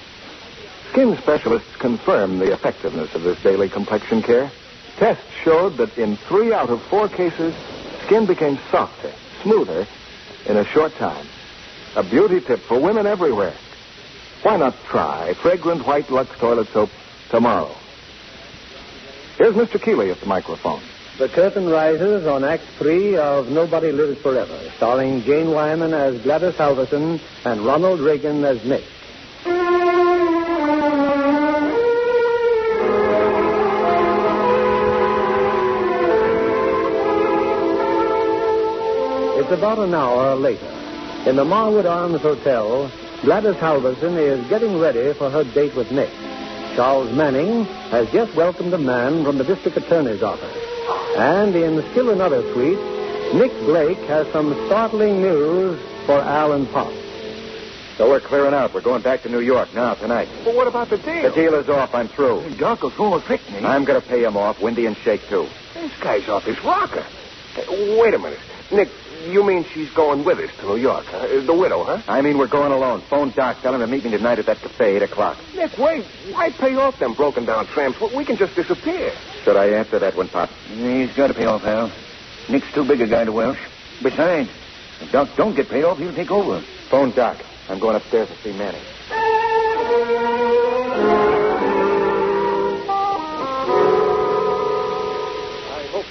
Skin specialists confirm the effectiveness of this daily complexion care. Tests showed that in three out of four cases, skin became softer, smoother, in a short time. A beauty tip for women everywhere. Why not try fragrant white Lux toilet soap tomorrow? Here's Mister Keeley at the microphone. The curtain rises on Act Three of Nobody Lives Forever, starring Jane Wyman as Gladys Halverson and Ronald Reagan as Nick. It's about an hour later. In the Marwood Arms Hotel, Gladys Halverson is getting ready for her date with Nick. Charles Manning has just welcomed a man from the district attorney's office. And in still another suite, Nick Blake has some startling news for Al and Pop. So we're clearing out. We're going back to New York now, tonight. But what about the deal? The deal is off. I'm through. Hey, Uncle's full of picnic. I'm going to pay him off. Windy and Shake, too. This guy's off his rocker. Hey, wait a minute. Nick, you mean she's going with us to New York, huh? The widow, huh? I mean we're going alone. Phone Doc. Tell him to meet me tonight at that cafe, eight o'clock. Nick, wait. Why pay off them broken-down tramps? We can just disappear. Should I answer that one, Pop? He's got to pay off, Al. Nick's too big a guy to Welsh. Besides, if Doc don't get paid off, he'll take over. Phone Doc. I'm going upstairs to see Manny.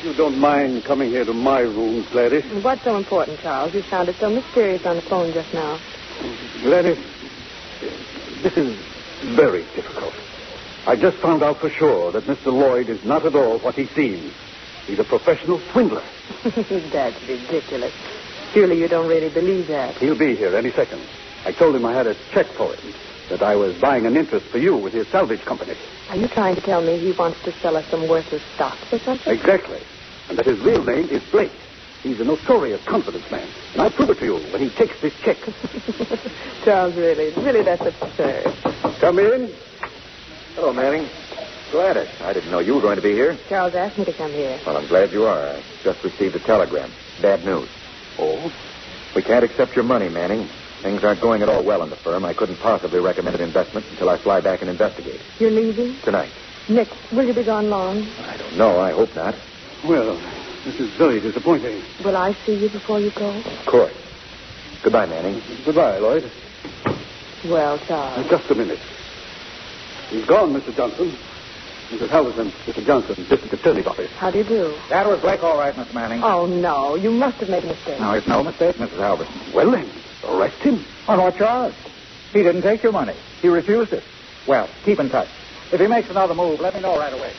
You don't mind coming here to my room, Gladys? What's so important, Charles? You sounded so mysterious on the phone just now. Gladys, this is very difficult. I just found out for sure that Mister Lloyd is not at all what he seems. He's a professional swindler. That's ridiculous. Surely you don't really believe that. He'll be here any second. I told him I had a check for him, that I was buying an interest for you with his salvage company. Are you trying to tell me he wants to sell us some worthless stocks or something? Exactly. And that his real name is Blake. He's a notorious confidence man. And I'll prove it to you when he takes this check. Charles, really, really, that's absurd. Come in. Hello, Manning. Gladys, I didn't know you were going to be here. Charles asked me to come here. Well, I'm glad you are. I just received a telegram. Bad news. Oh? We can't accept your money, Manning. Things aren't going at all well in the firm. I couldn't possibly recommend an investment until I fly back and investigate. You're leaving? Tonight. Nick, will you be gone long? I don't know. I hope not. Well, this is very disappointing. Will I see you before you go? Of course. Goodbye, Manning. Goodbye, Lloyd. Well, Charles. Just a minute. He's gone, Mister Johnson. Missus Halverson, Mister Johnson, District Attorney's office. How do you do? That was Blake, all right, Miss Manning. Oh, no. You must have made a mistake. No, it's no mistake, Missus Halverson. Well, then, arrest him. On what charge? He didn't take your money. He refused it. Well, keep in touch. If he makes another move, let me know right away.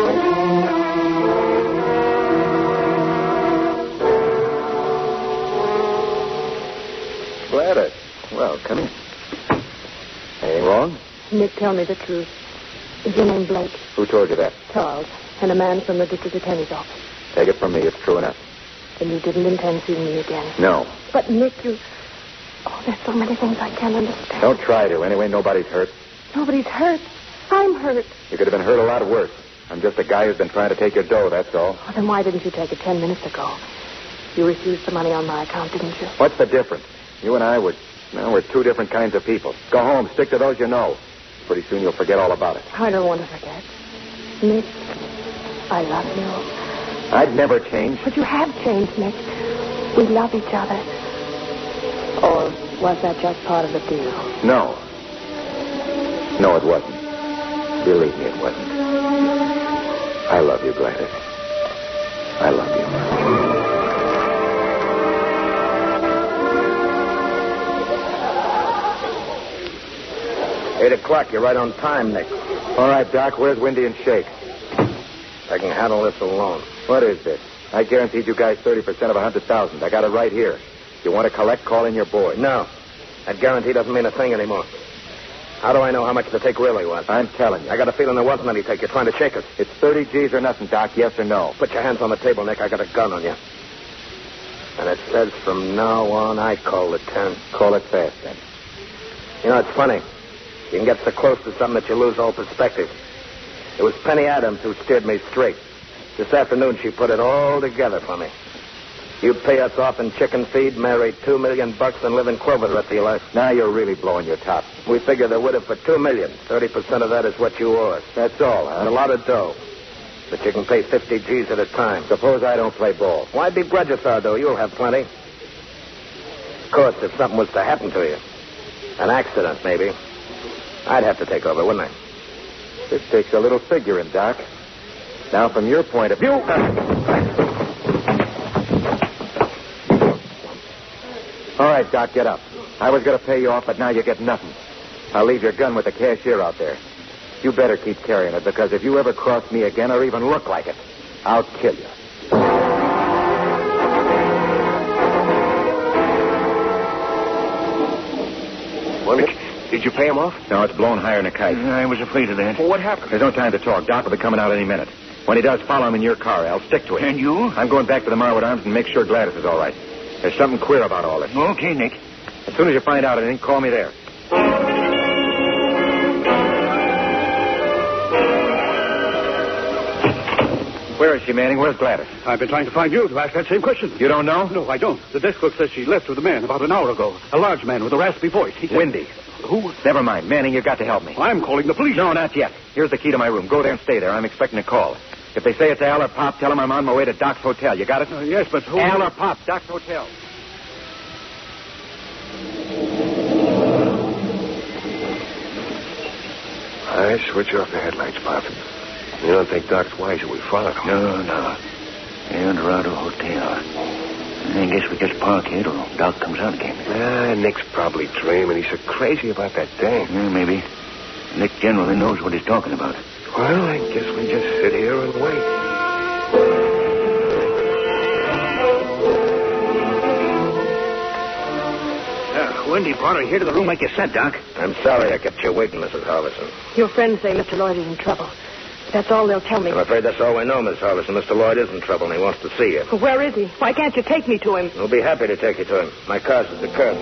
Gladys. Well, come in. Anything wrong? Nick, tell me the truth. Is your name Blake? Who told you that? Charles, and a man from the district attorney's office. Take it from me. It's true enough. Then you didn't intend seeing me again. No. But, Nick, you... Oh, there's so many things I can't understand. Don't try to. Anyway, nobody's hurt. Nobody's hurt. I'm hurt. You could have been hurt a lot worse. I'm just a guy who's been trying to take your dough, that's all. Oh, then why didn't you take it ten minutes ago? You refused the money on my account, didn't you? What's the difference? You and I were, well, we're two different kinds of people. Go home. Stick to those you know. Pretty soon you'll forget all about it. I don't want to forget. Nick, I love you. I'd never change. But you have changed, Nick. We love each other. Or was that just part of the deal? No. No, it wasn't. Believe me, it wasn't. I love you, Gladys. I love you. Eight o'clock. You're right on time, Nick. All right, Doc. Where's Windy and Shake? I can handle this alone. What is this? I guaranteed you guys thirty percent of a hundred thousand. I got it right here. If you want to collect, call in your boy. No. That guarantee doesn't mean a thing anymore. How do I know how much the take really was? I'm telling you. I got a feeling there wasn't any take. You're trying to shake us. It's thirty G's or nothing, Doc. Yes or no? Put your hands on the table, Nick. I got a gun on you. And it says from now on, I call the ten. Call it fast, then. You know, it's funny. You can get so close to something that you lose all perspective. It was Penny Adams who steered me straight. This afternoon, she put it all together for me. You'd pay us off in chicken feed, marry two million bucks, and live in Clover the rest of your life. Now you're really blowing your top. We figure they would have for two million. Thirty percent of that is what you owe us. That's all, huh? And a lot of dough. But you can pay fifty G's at a time. Suppose I don't play ball. Why begrudge us our dough? You'll have plenty. Of course, if something was to happen to you, an accident maybe, I'd have to take over, wouldn't I? This takes a little figuring, Doc. Now, from your point of view... All right, Doc, get up. I was going to pay you off, but now you get nothing. I'll leave your gun with the cashier out there. You better keep carrying it, because if you ever cross me again or even look like it, I'll kill you. Well, Nick, did you pay him off? No, it's blown higher than a kite. I was afraid of that. Well, what happened? There's no time to talk. Doc will be coming out any minute. When he does, follow him in your car. I'll stick to it. And you? I'm going back to the Marwood Arms and make sure Gladys is all right. There's something queer about all this. Okay, Nick. As soon as you find out anything, call me there. Where is she, Manning? Where's Gladys? I've been trying to find you to ask that same question. You don't know? No, I don't. The desk clerk says she left with a man about an hour ago. A large man with a raspy voice. He said... Windy. Who? Never mind. Manning, you've got to help me. I'm calling the police. No, not yet. Here's the key to my room. Go there and stay there. I'm expecting a call. If they say it's Al or Pop, tell them I'm on my way to Doc's Hotel. You got it? Uh, yes, but who... Al or Pop, Doc's Hotel. I switch off the headlights, Pop. You don't think Doc's wise if we followed him? No, no. El Dorado Hotel. I guess we just park here till Doc comes out again. Ah, Nick's probably dreaming. He's so crazy about that dame. Yeah, maybe. Nick generally knows what he's talking about. Well, I guess we just sit here and wait. Uh, Wendy brought her here to the room like you said, Doc. I'm sorry I kept you waiting, Missus Harbison. Your friends say Mister Lloyd is in trouble. That's all they'll tell me. I'm afraid that's all we know, Miss Harbison. Mister Lloyd is in trouble, and he wants to see you. Well, where is he? Why can't you take me to him? We'll be happy to take you to him. My car's at the curb.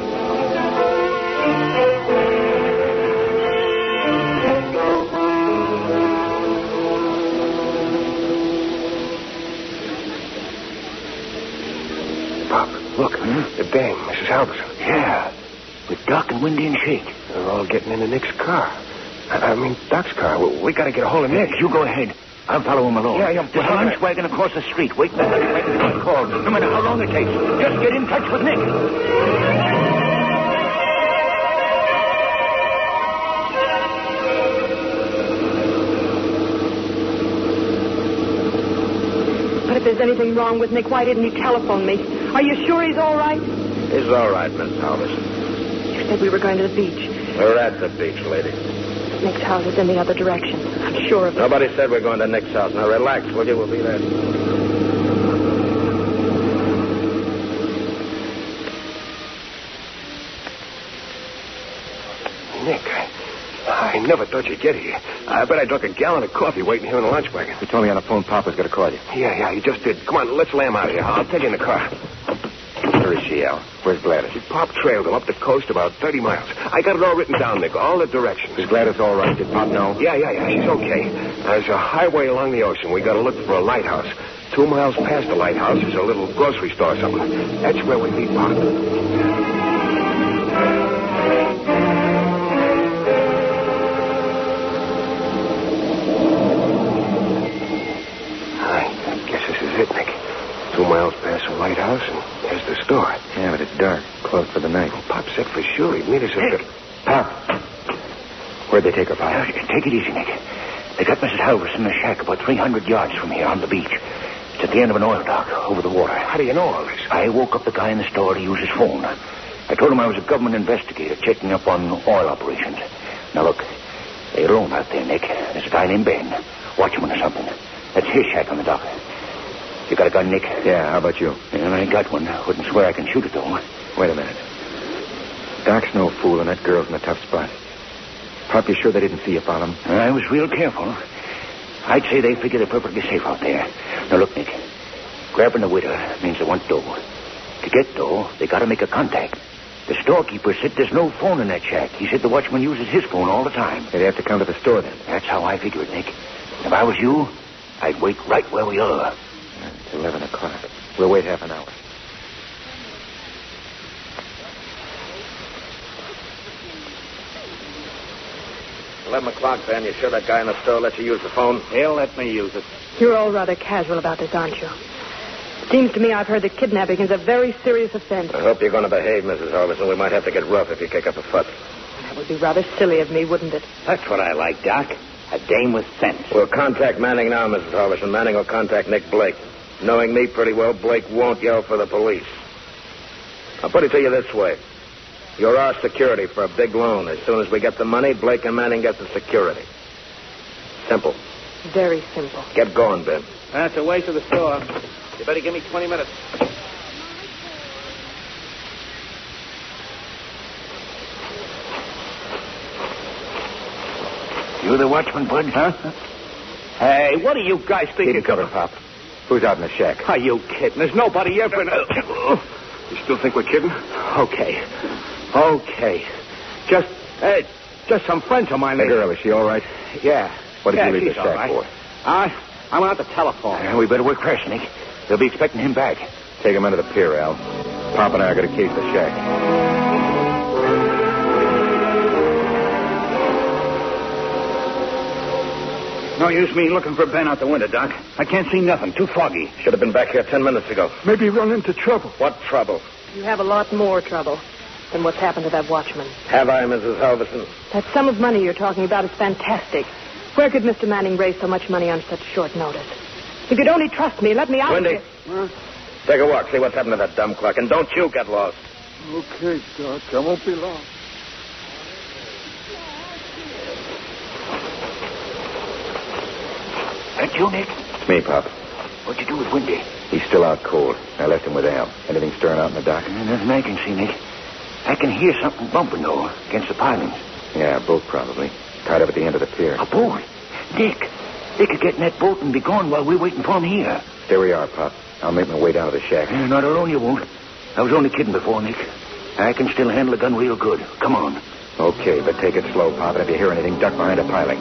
Pop, look. Hmm? The dame, Missus Harbison. Yeah. With Doc and Wendy and Shake. They're all getting into Nick's car. I mean, Doc's car. We, we got to get a hold of Nick. You go ahead. I'll follow him along. Yeah, yeah. There's a lunch wagon across the street waiting for the call. No matter how long it takes, just get in touch with Nick. But if there's anything wrong with Nick, why didn't he telephone me? Are you sure he's all right? He's all right, Miss Harbison. You said we were going to the beach. We're at the beach, lady. Nick's house is in the other direction. I'm sure of it. Nobody said we're going to Nick's house. Now, relax, will you? We'll be there. Nick, I, I never thought you'd get here. I bet I drank a gallon of coffee waiting here in the lunch wagon. You told me on the phone Pop was going to call you. Yeah, yeah, you just did. Come on, let's lay him out of here. I'll take you in the car. Where is she, Al? Where's Gladys? Pop trailed him up the coast about thirty miles. I got it all written down, Nick, all the directions. Is Gladys all right? Did Pop know? Yeah, yeah, yeah, she's okay. There's a highway along the ocean. We got to look for a lighthouse. Two miles past the lighthouse is a little grocery store or something. That's where we meet Pop. I guess this is it, Nick. Two miles past the lighthouse, and there's the store. Yeah, but it's dark. Closed for the night. Well, Pop said for sure he'd meet us at the... Pop. Where'd they take her, Pop? Uh, take it easy, Nick. They got Missus Halverson in a shack about three hundred yards from here on the beach. It's at the end of an oil dock over the water. How do you know all this? I woke up the guy in the store to use his phone. I told him I was a government investigator checking up on oil operations. Now, look, they're alone out there, Nick. There's a guy named Ben, watchman or something. That's his shack on the dock. You got a gun, Nick? Yeah, how about you? Yeah, I ain't got one. Wouldn't swear I can shoot it, though. Wait a minute. Doc's no fool, and that girl's in a tough spot. Pop, you sure they didn't see you found him? I was real careful. I'd say they figure they're perfectly safe out there. Now, look, Nick. Grabbing the widow means they want dough. To get dough, they got to make a contact. The storekeeper said there's no phone in that shack. He said the watchman uses his phone all the time. They'd have to come to the store, then. That's how I figure it, Nick. If I was you, I'd wait right where we are. It's eleven o'clock. We'll wait half an hour. Eleven o'clock, Ben. You sure that guy in the store let you use the phone? He'll let me use it. You're all rather casual about this, aren't you? Seems to me I've heard that kidnapping is a very serious offense. I hope you're going to behave, Missus Harbison. We might have to get rough if you kick up a fuss. That would be rather silly of me, wouldn't it? That's what I like, Doc. A dame with sense. We'll contact Manning now, Missus Harbison. Manning will contact Nick Blake. Knowing me pretty well, Blake won't yell for the police. I'll put it to you this way. You're our security for a big loan. As soon as we get the money, Blake and Manning get the security. Simple. Very simple. Get going, Ben. That's a waste of the store. You better give me twenty minutes. You the watchman, Bud? Huh? Hey, what are you guys thinking? Keep cover, Pop. Who's out in the shack? Are you kidding? There's nobody here for... You still think we're kidding? Okay. Okay. Just, uh, just some friends of mine. The girl, is she all right? Yeah. What did yeah, you leave she's the shack all right. for? I, I'm on the telephone. Uh, we better work fast, Nick. They'll be expecting him back. Take him under the pier, Al. Pop and I are going to case the shack. No use me looking for Ben out the window, Doc. I can't see nothing. Too foggy. Should have been back here ten minutes ago. Maybe run into trouble. What trouble? You have a lot more trouble than what's happened to that watchman. Have I, Missus Halverson? That sum of money you're talking about is fantastic. Where could Mister Manning raise so much money on such short notice? If you'd only trust me, let me out. Wendy, Here. Huh? Take a walk, see what's happened to that dumb clock, and don't you get lost. Okay, Doc. I won't be long. That you, Nick? It's me, Pop. What'd you do with Windy? He's still out cold. I left him with Al. Anything stirring out in the dock? Uh, nothing I can see, Nick. I can hear something bumping, though, against the pilings. Yeah, a boat probably. Tied up at the end of the pier. A boat? Nick, they could get in that boat and be gone while we're waiting for them here. There we are, Pop. I'll make my way down to the shack. Uh, not alone you won't. I was only kidding before, Nick. I can still handle a gun real good. Come on. Okay, but take it slow, Pop, and if you hear anything, duck behind a piling.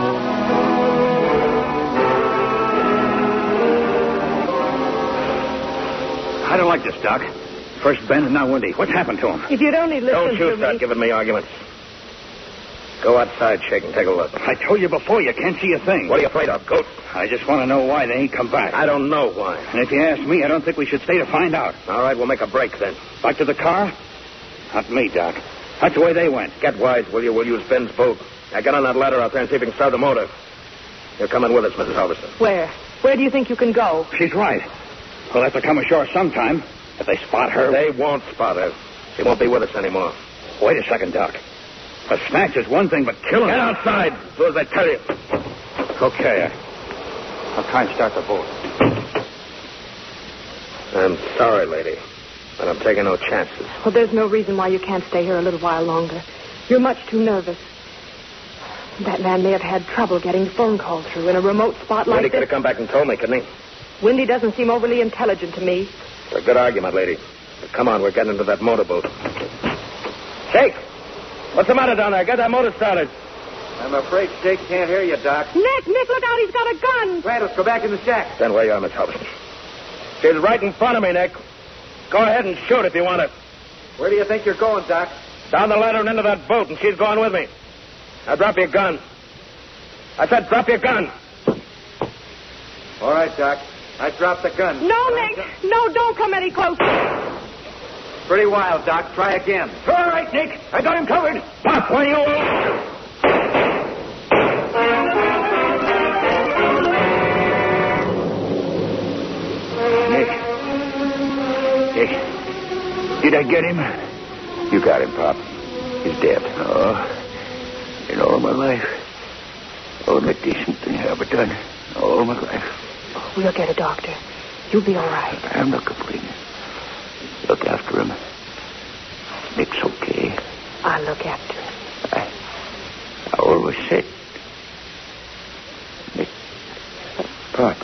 I don't like this, Doc. First Ben and now Wendy. What's happened to him? If you'd only listen Don't you to start me. giving me arguments. Go outside, Shake, and take a look. I told you before, you can't see a thing. What are you afraid of, Goat? I just want to know why they ain't come back. I don't know why. And if you ask me, I don't think we should stay to find out. All right, we'll make a break then. Back to the car? Not me, Doc. That's the way they went. Get wise, will you? We'll use Ben's boat. Now get on that ladder out there and see if you can start the motor. You're coming with us, Missus Halverson. Where? Where do you think you can go? She's right. We'll have to come ashore sometime. If they spot her... They won't spot her. She won't be with us anymore. Wait a second, Doc. A snatch is one thing, but killing... Get outside, as soon as I tell you. Okay. I'll try and start the boat. I'm sorry, lady, but I'm taking no chances. Well, there's no reason why you can't stay here a little while longer. You're much too nervous. That man may have had trouble getting the phone call through in a remote spot like Wendy this. could have come back and told me, couldn't he? Windy doesn't seem overly intelligent to me. It's a good argument, lady. But come on, we're getting into that motorboat. Shake! What's the matter down there? Get that motor started. I'm afraid Jake can't hear you, Doc. Nick, Nick, look out. He's got a gun. Glad, let's go back in the shack. Stand where you are, Miss Halverson. She's right in front of me, Nick. Go ahead and shoot if you want to. Where do you think you're going, Doc? Down the ladder and into that boat, and she's going with me. Now drop your gun. I said drop your gun. All right, Doc. I dropped the gun. No, Nick. No, don't come any closer. Pretty wild, Doc. Try again. All right, Nick. I got him covered. Pop, when you... Nick. Nick. Did I get him? You got him, Pop. He's dead. Oh. In all my life, only decent thing I ever done. All my life. We'll get a doctor. You'll be all right. I'm not complaining. Look after him. Nick's okay. I'll look after him. I, I always said, Nick. Pop.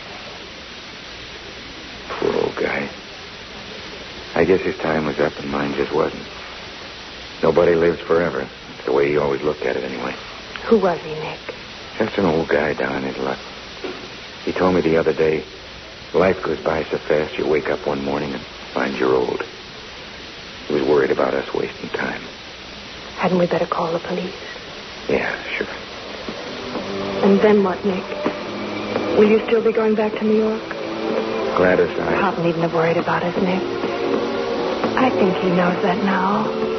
Poor old guy. I guess his time was up and mine just wasn't. Nobody lives forever. It's the way he always looked at it anyway. Who was he, Nick? Just an old guy down in his luck. He told me the other day, life goes by so fast you wake up one morning and find you're old. He was worried about us wasting time. Hadn't we better call the police? Yeah, sure. And then what, Nick? Will you still be going back to New York? Gladys, I... Pop needn't have worried about us, Nick. I think he knows that now.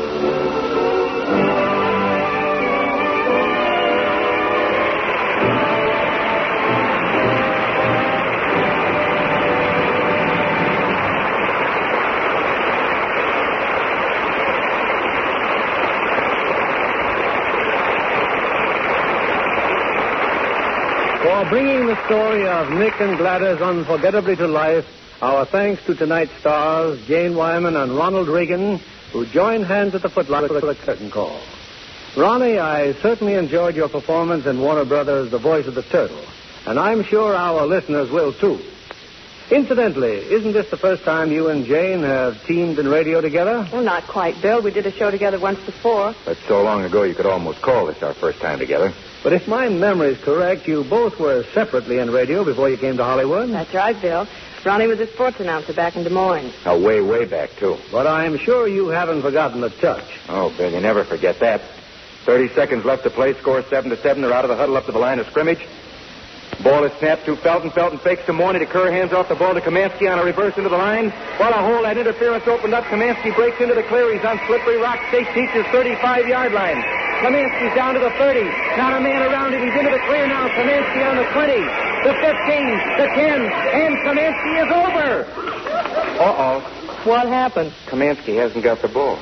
For bringing the story of Nick and Gladys unforgettably to life, our thanks to tonight's stars, Jane Wyman and Ronald Reagan, who joined hands at the footlights for the curtain call. Ronnie, I certainly enjoyed your performance in Warner Brothers' The Voice of the Turtle, and I'm sure our listeners will, too. Incidentally, isn't this the first time you and Jane have teamed in radio together? Well, not quite, Bill. We did a show together once before. But so long ago you could almost call this our first time together. But if my memory is correct, you both were separately in radio before you came to Hollywood. That's right, Bill. Ronnie was a sports announcer back in Des Moines. Oh, way, way back, too. But I'm sure you haven't forgotten the touch. Oh, Bill, you never forget that. Thirty seconds left to play, score seven to seven. They're out of the huddle up to the line of scrimmage. Ball is snapped to Felton. Felton fakes to Morney. To Kerr, hands off the ball to Kamansky on a reverse into the line. While a hole, that interference opened up. Kamansky breaks into the clear. He's on slippery rock. State teacher's thirty-five-yard line. Kamansky's down to the thirty. Not a man around him. He's into the clear now. Kamansky on the twenty. the fifteen, the ten, and Kaminsky is over. Uh-oh. What happened? Kaminsky hasn't got the ball.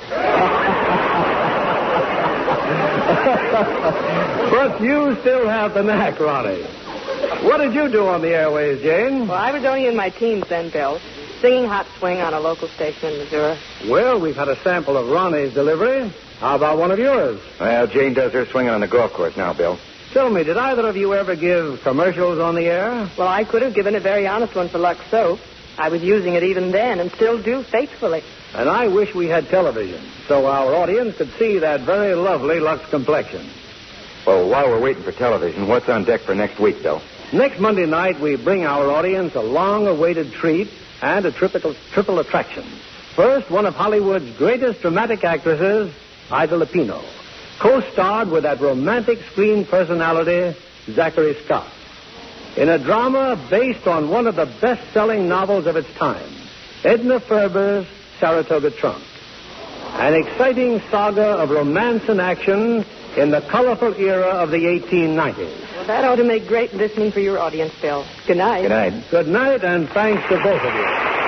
But you still have the knack, Ronnie. What did you do on the airways, Jane? Well, I was only in my teens then, Bill, singing Hot Swing on a local station in Missouri. Well, we've had a sample of Ronnie's delivery. How about one of yours? Well, Jane does her swinging on the golf course now, Bill. Tell me, did either of you ever give commercials on the air? Well, I could have given a very honest one for Lux Soap. I was using it even then and still do faithfully. And I wish we had television so our audience could see that very lovely Lux complexion. Well, while we're waiting for television, what's on deck for next week, Bill? Next Monday night, we bring our audience a long-awaited treat and a triple, triple attraction. First, one of Hollywood's greatest dramatic actresses, Ida Lupino, co-starred with that romantic screen personality, Zachary Scott, in a drama based on one of the best-selling novels of its time, Edna Ferber's Saratoga Trunk. An exciting saga of romance and action in the colorful era of the eighteen nineties. Well, that ought to make great listening for your audience, Bill. Good night. Good night. Good night, and thanks to both of you.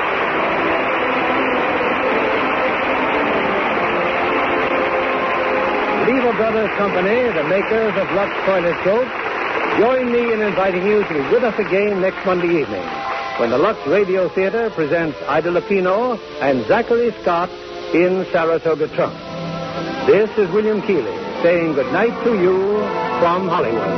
Lever Brothers Company, the makers of Lux Toilet Soap, join me in inviting you to be with us again next Monday evening when the Lux Radio Theater presents Ida Lupino and Zachary Scott in Saratoga Trunk. This is William Keighley saying good night to you from Hollywood.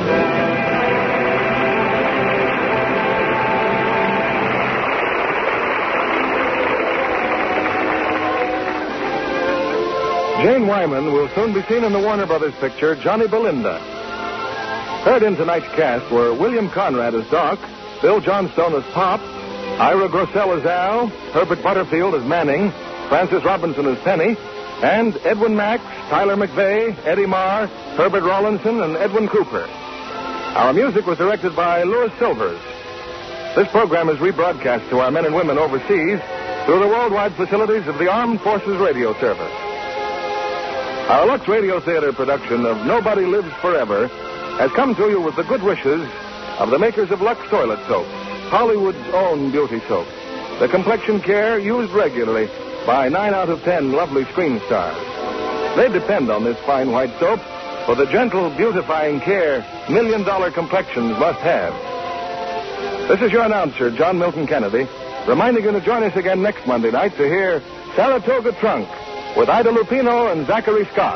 Jane Wyman will soon be seen in the Warner Brothers picture Johnny Belinda. Heard in tonight's cast were William Conrad as Doc, Bill Johnstone as Pop, Ira Grossell as Al, Herbert Butterfield as Manning, Francis Robinson as Penny, and Edwin Max, Tyler McVeigh, Eddie Marr, Herbert Rawlinson, and Edwin Cooper. Our music was directed by Louis Silvers. This program is rebroadcast to our men and women overseas through the worldwide facilities of the Armed Forces Radio Service. Our Lux Radio Theater production of Nobody Lives Forever has come to you with the good wishes of the makers of Lux Toilet Soap, Hollywood's own beauty soap. The complexion care used regularly by nine out of ten lovely screen stars. They depend on this fine white soap for the gentle, beautifying care million-dollar complexions must have. This is your announcer, John Milton Kennedy, reminding you to join us again next Monday night to hear Saratoga Trunk with Ida Lupino and Zachary Scott.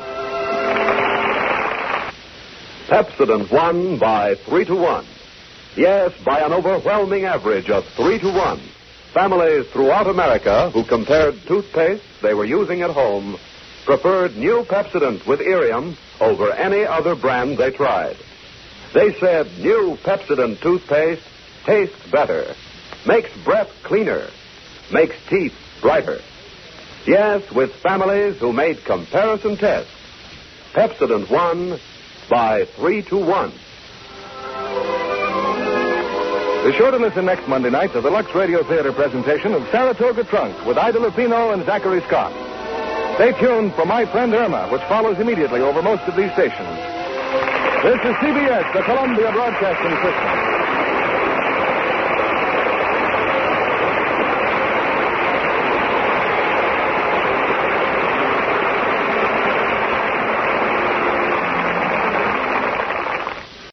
Pepsodent won by three to one. Yes, by an overwhelming average of three to one. Families throughout America who compared toothpaste they were using at home preferred new Pepsodent with Irium over any other brand they tried. They said new Pepsodent toothpaste tastes better, makes breath cleaner, makes teeth brighter. Yes, with families who made comparison tests, Pepsodent won by three to one. Be sure to listen next Monday night to the Lux Radio Theater presentation of Saratoga Trunk with Ida Lupino and Zachary Scott. Stay tuned for My Friend Irma, which follows immediately over most of these stations. This is C B S, the Columbia Broadcasting System.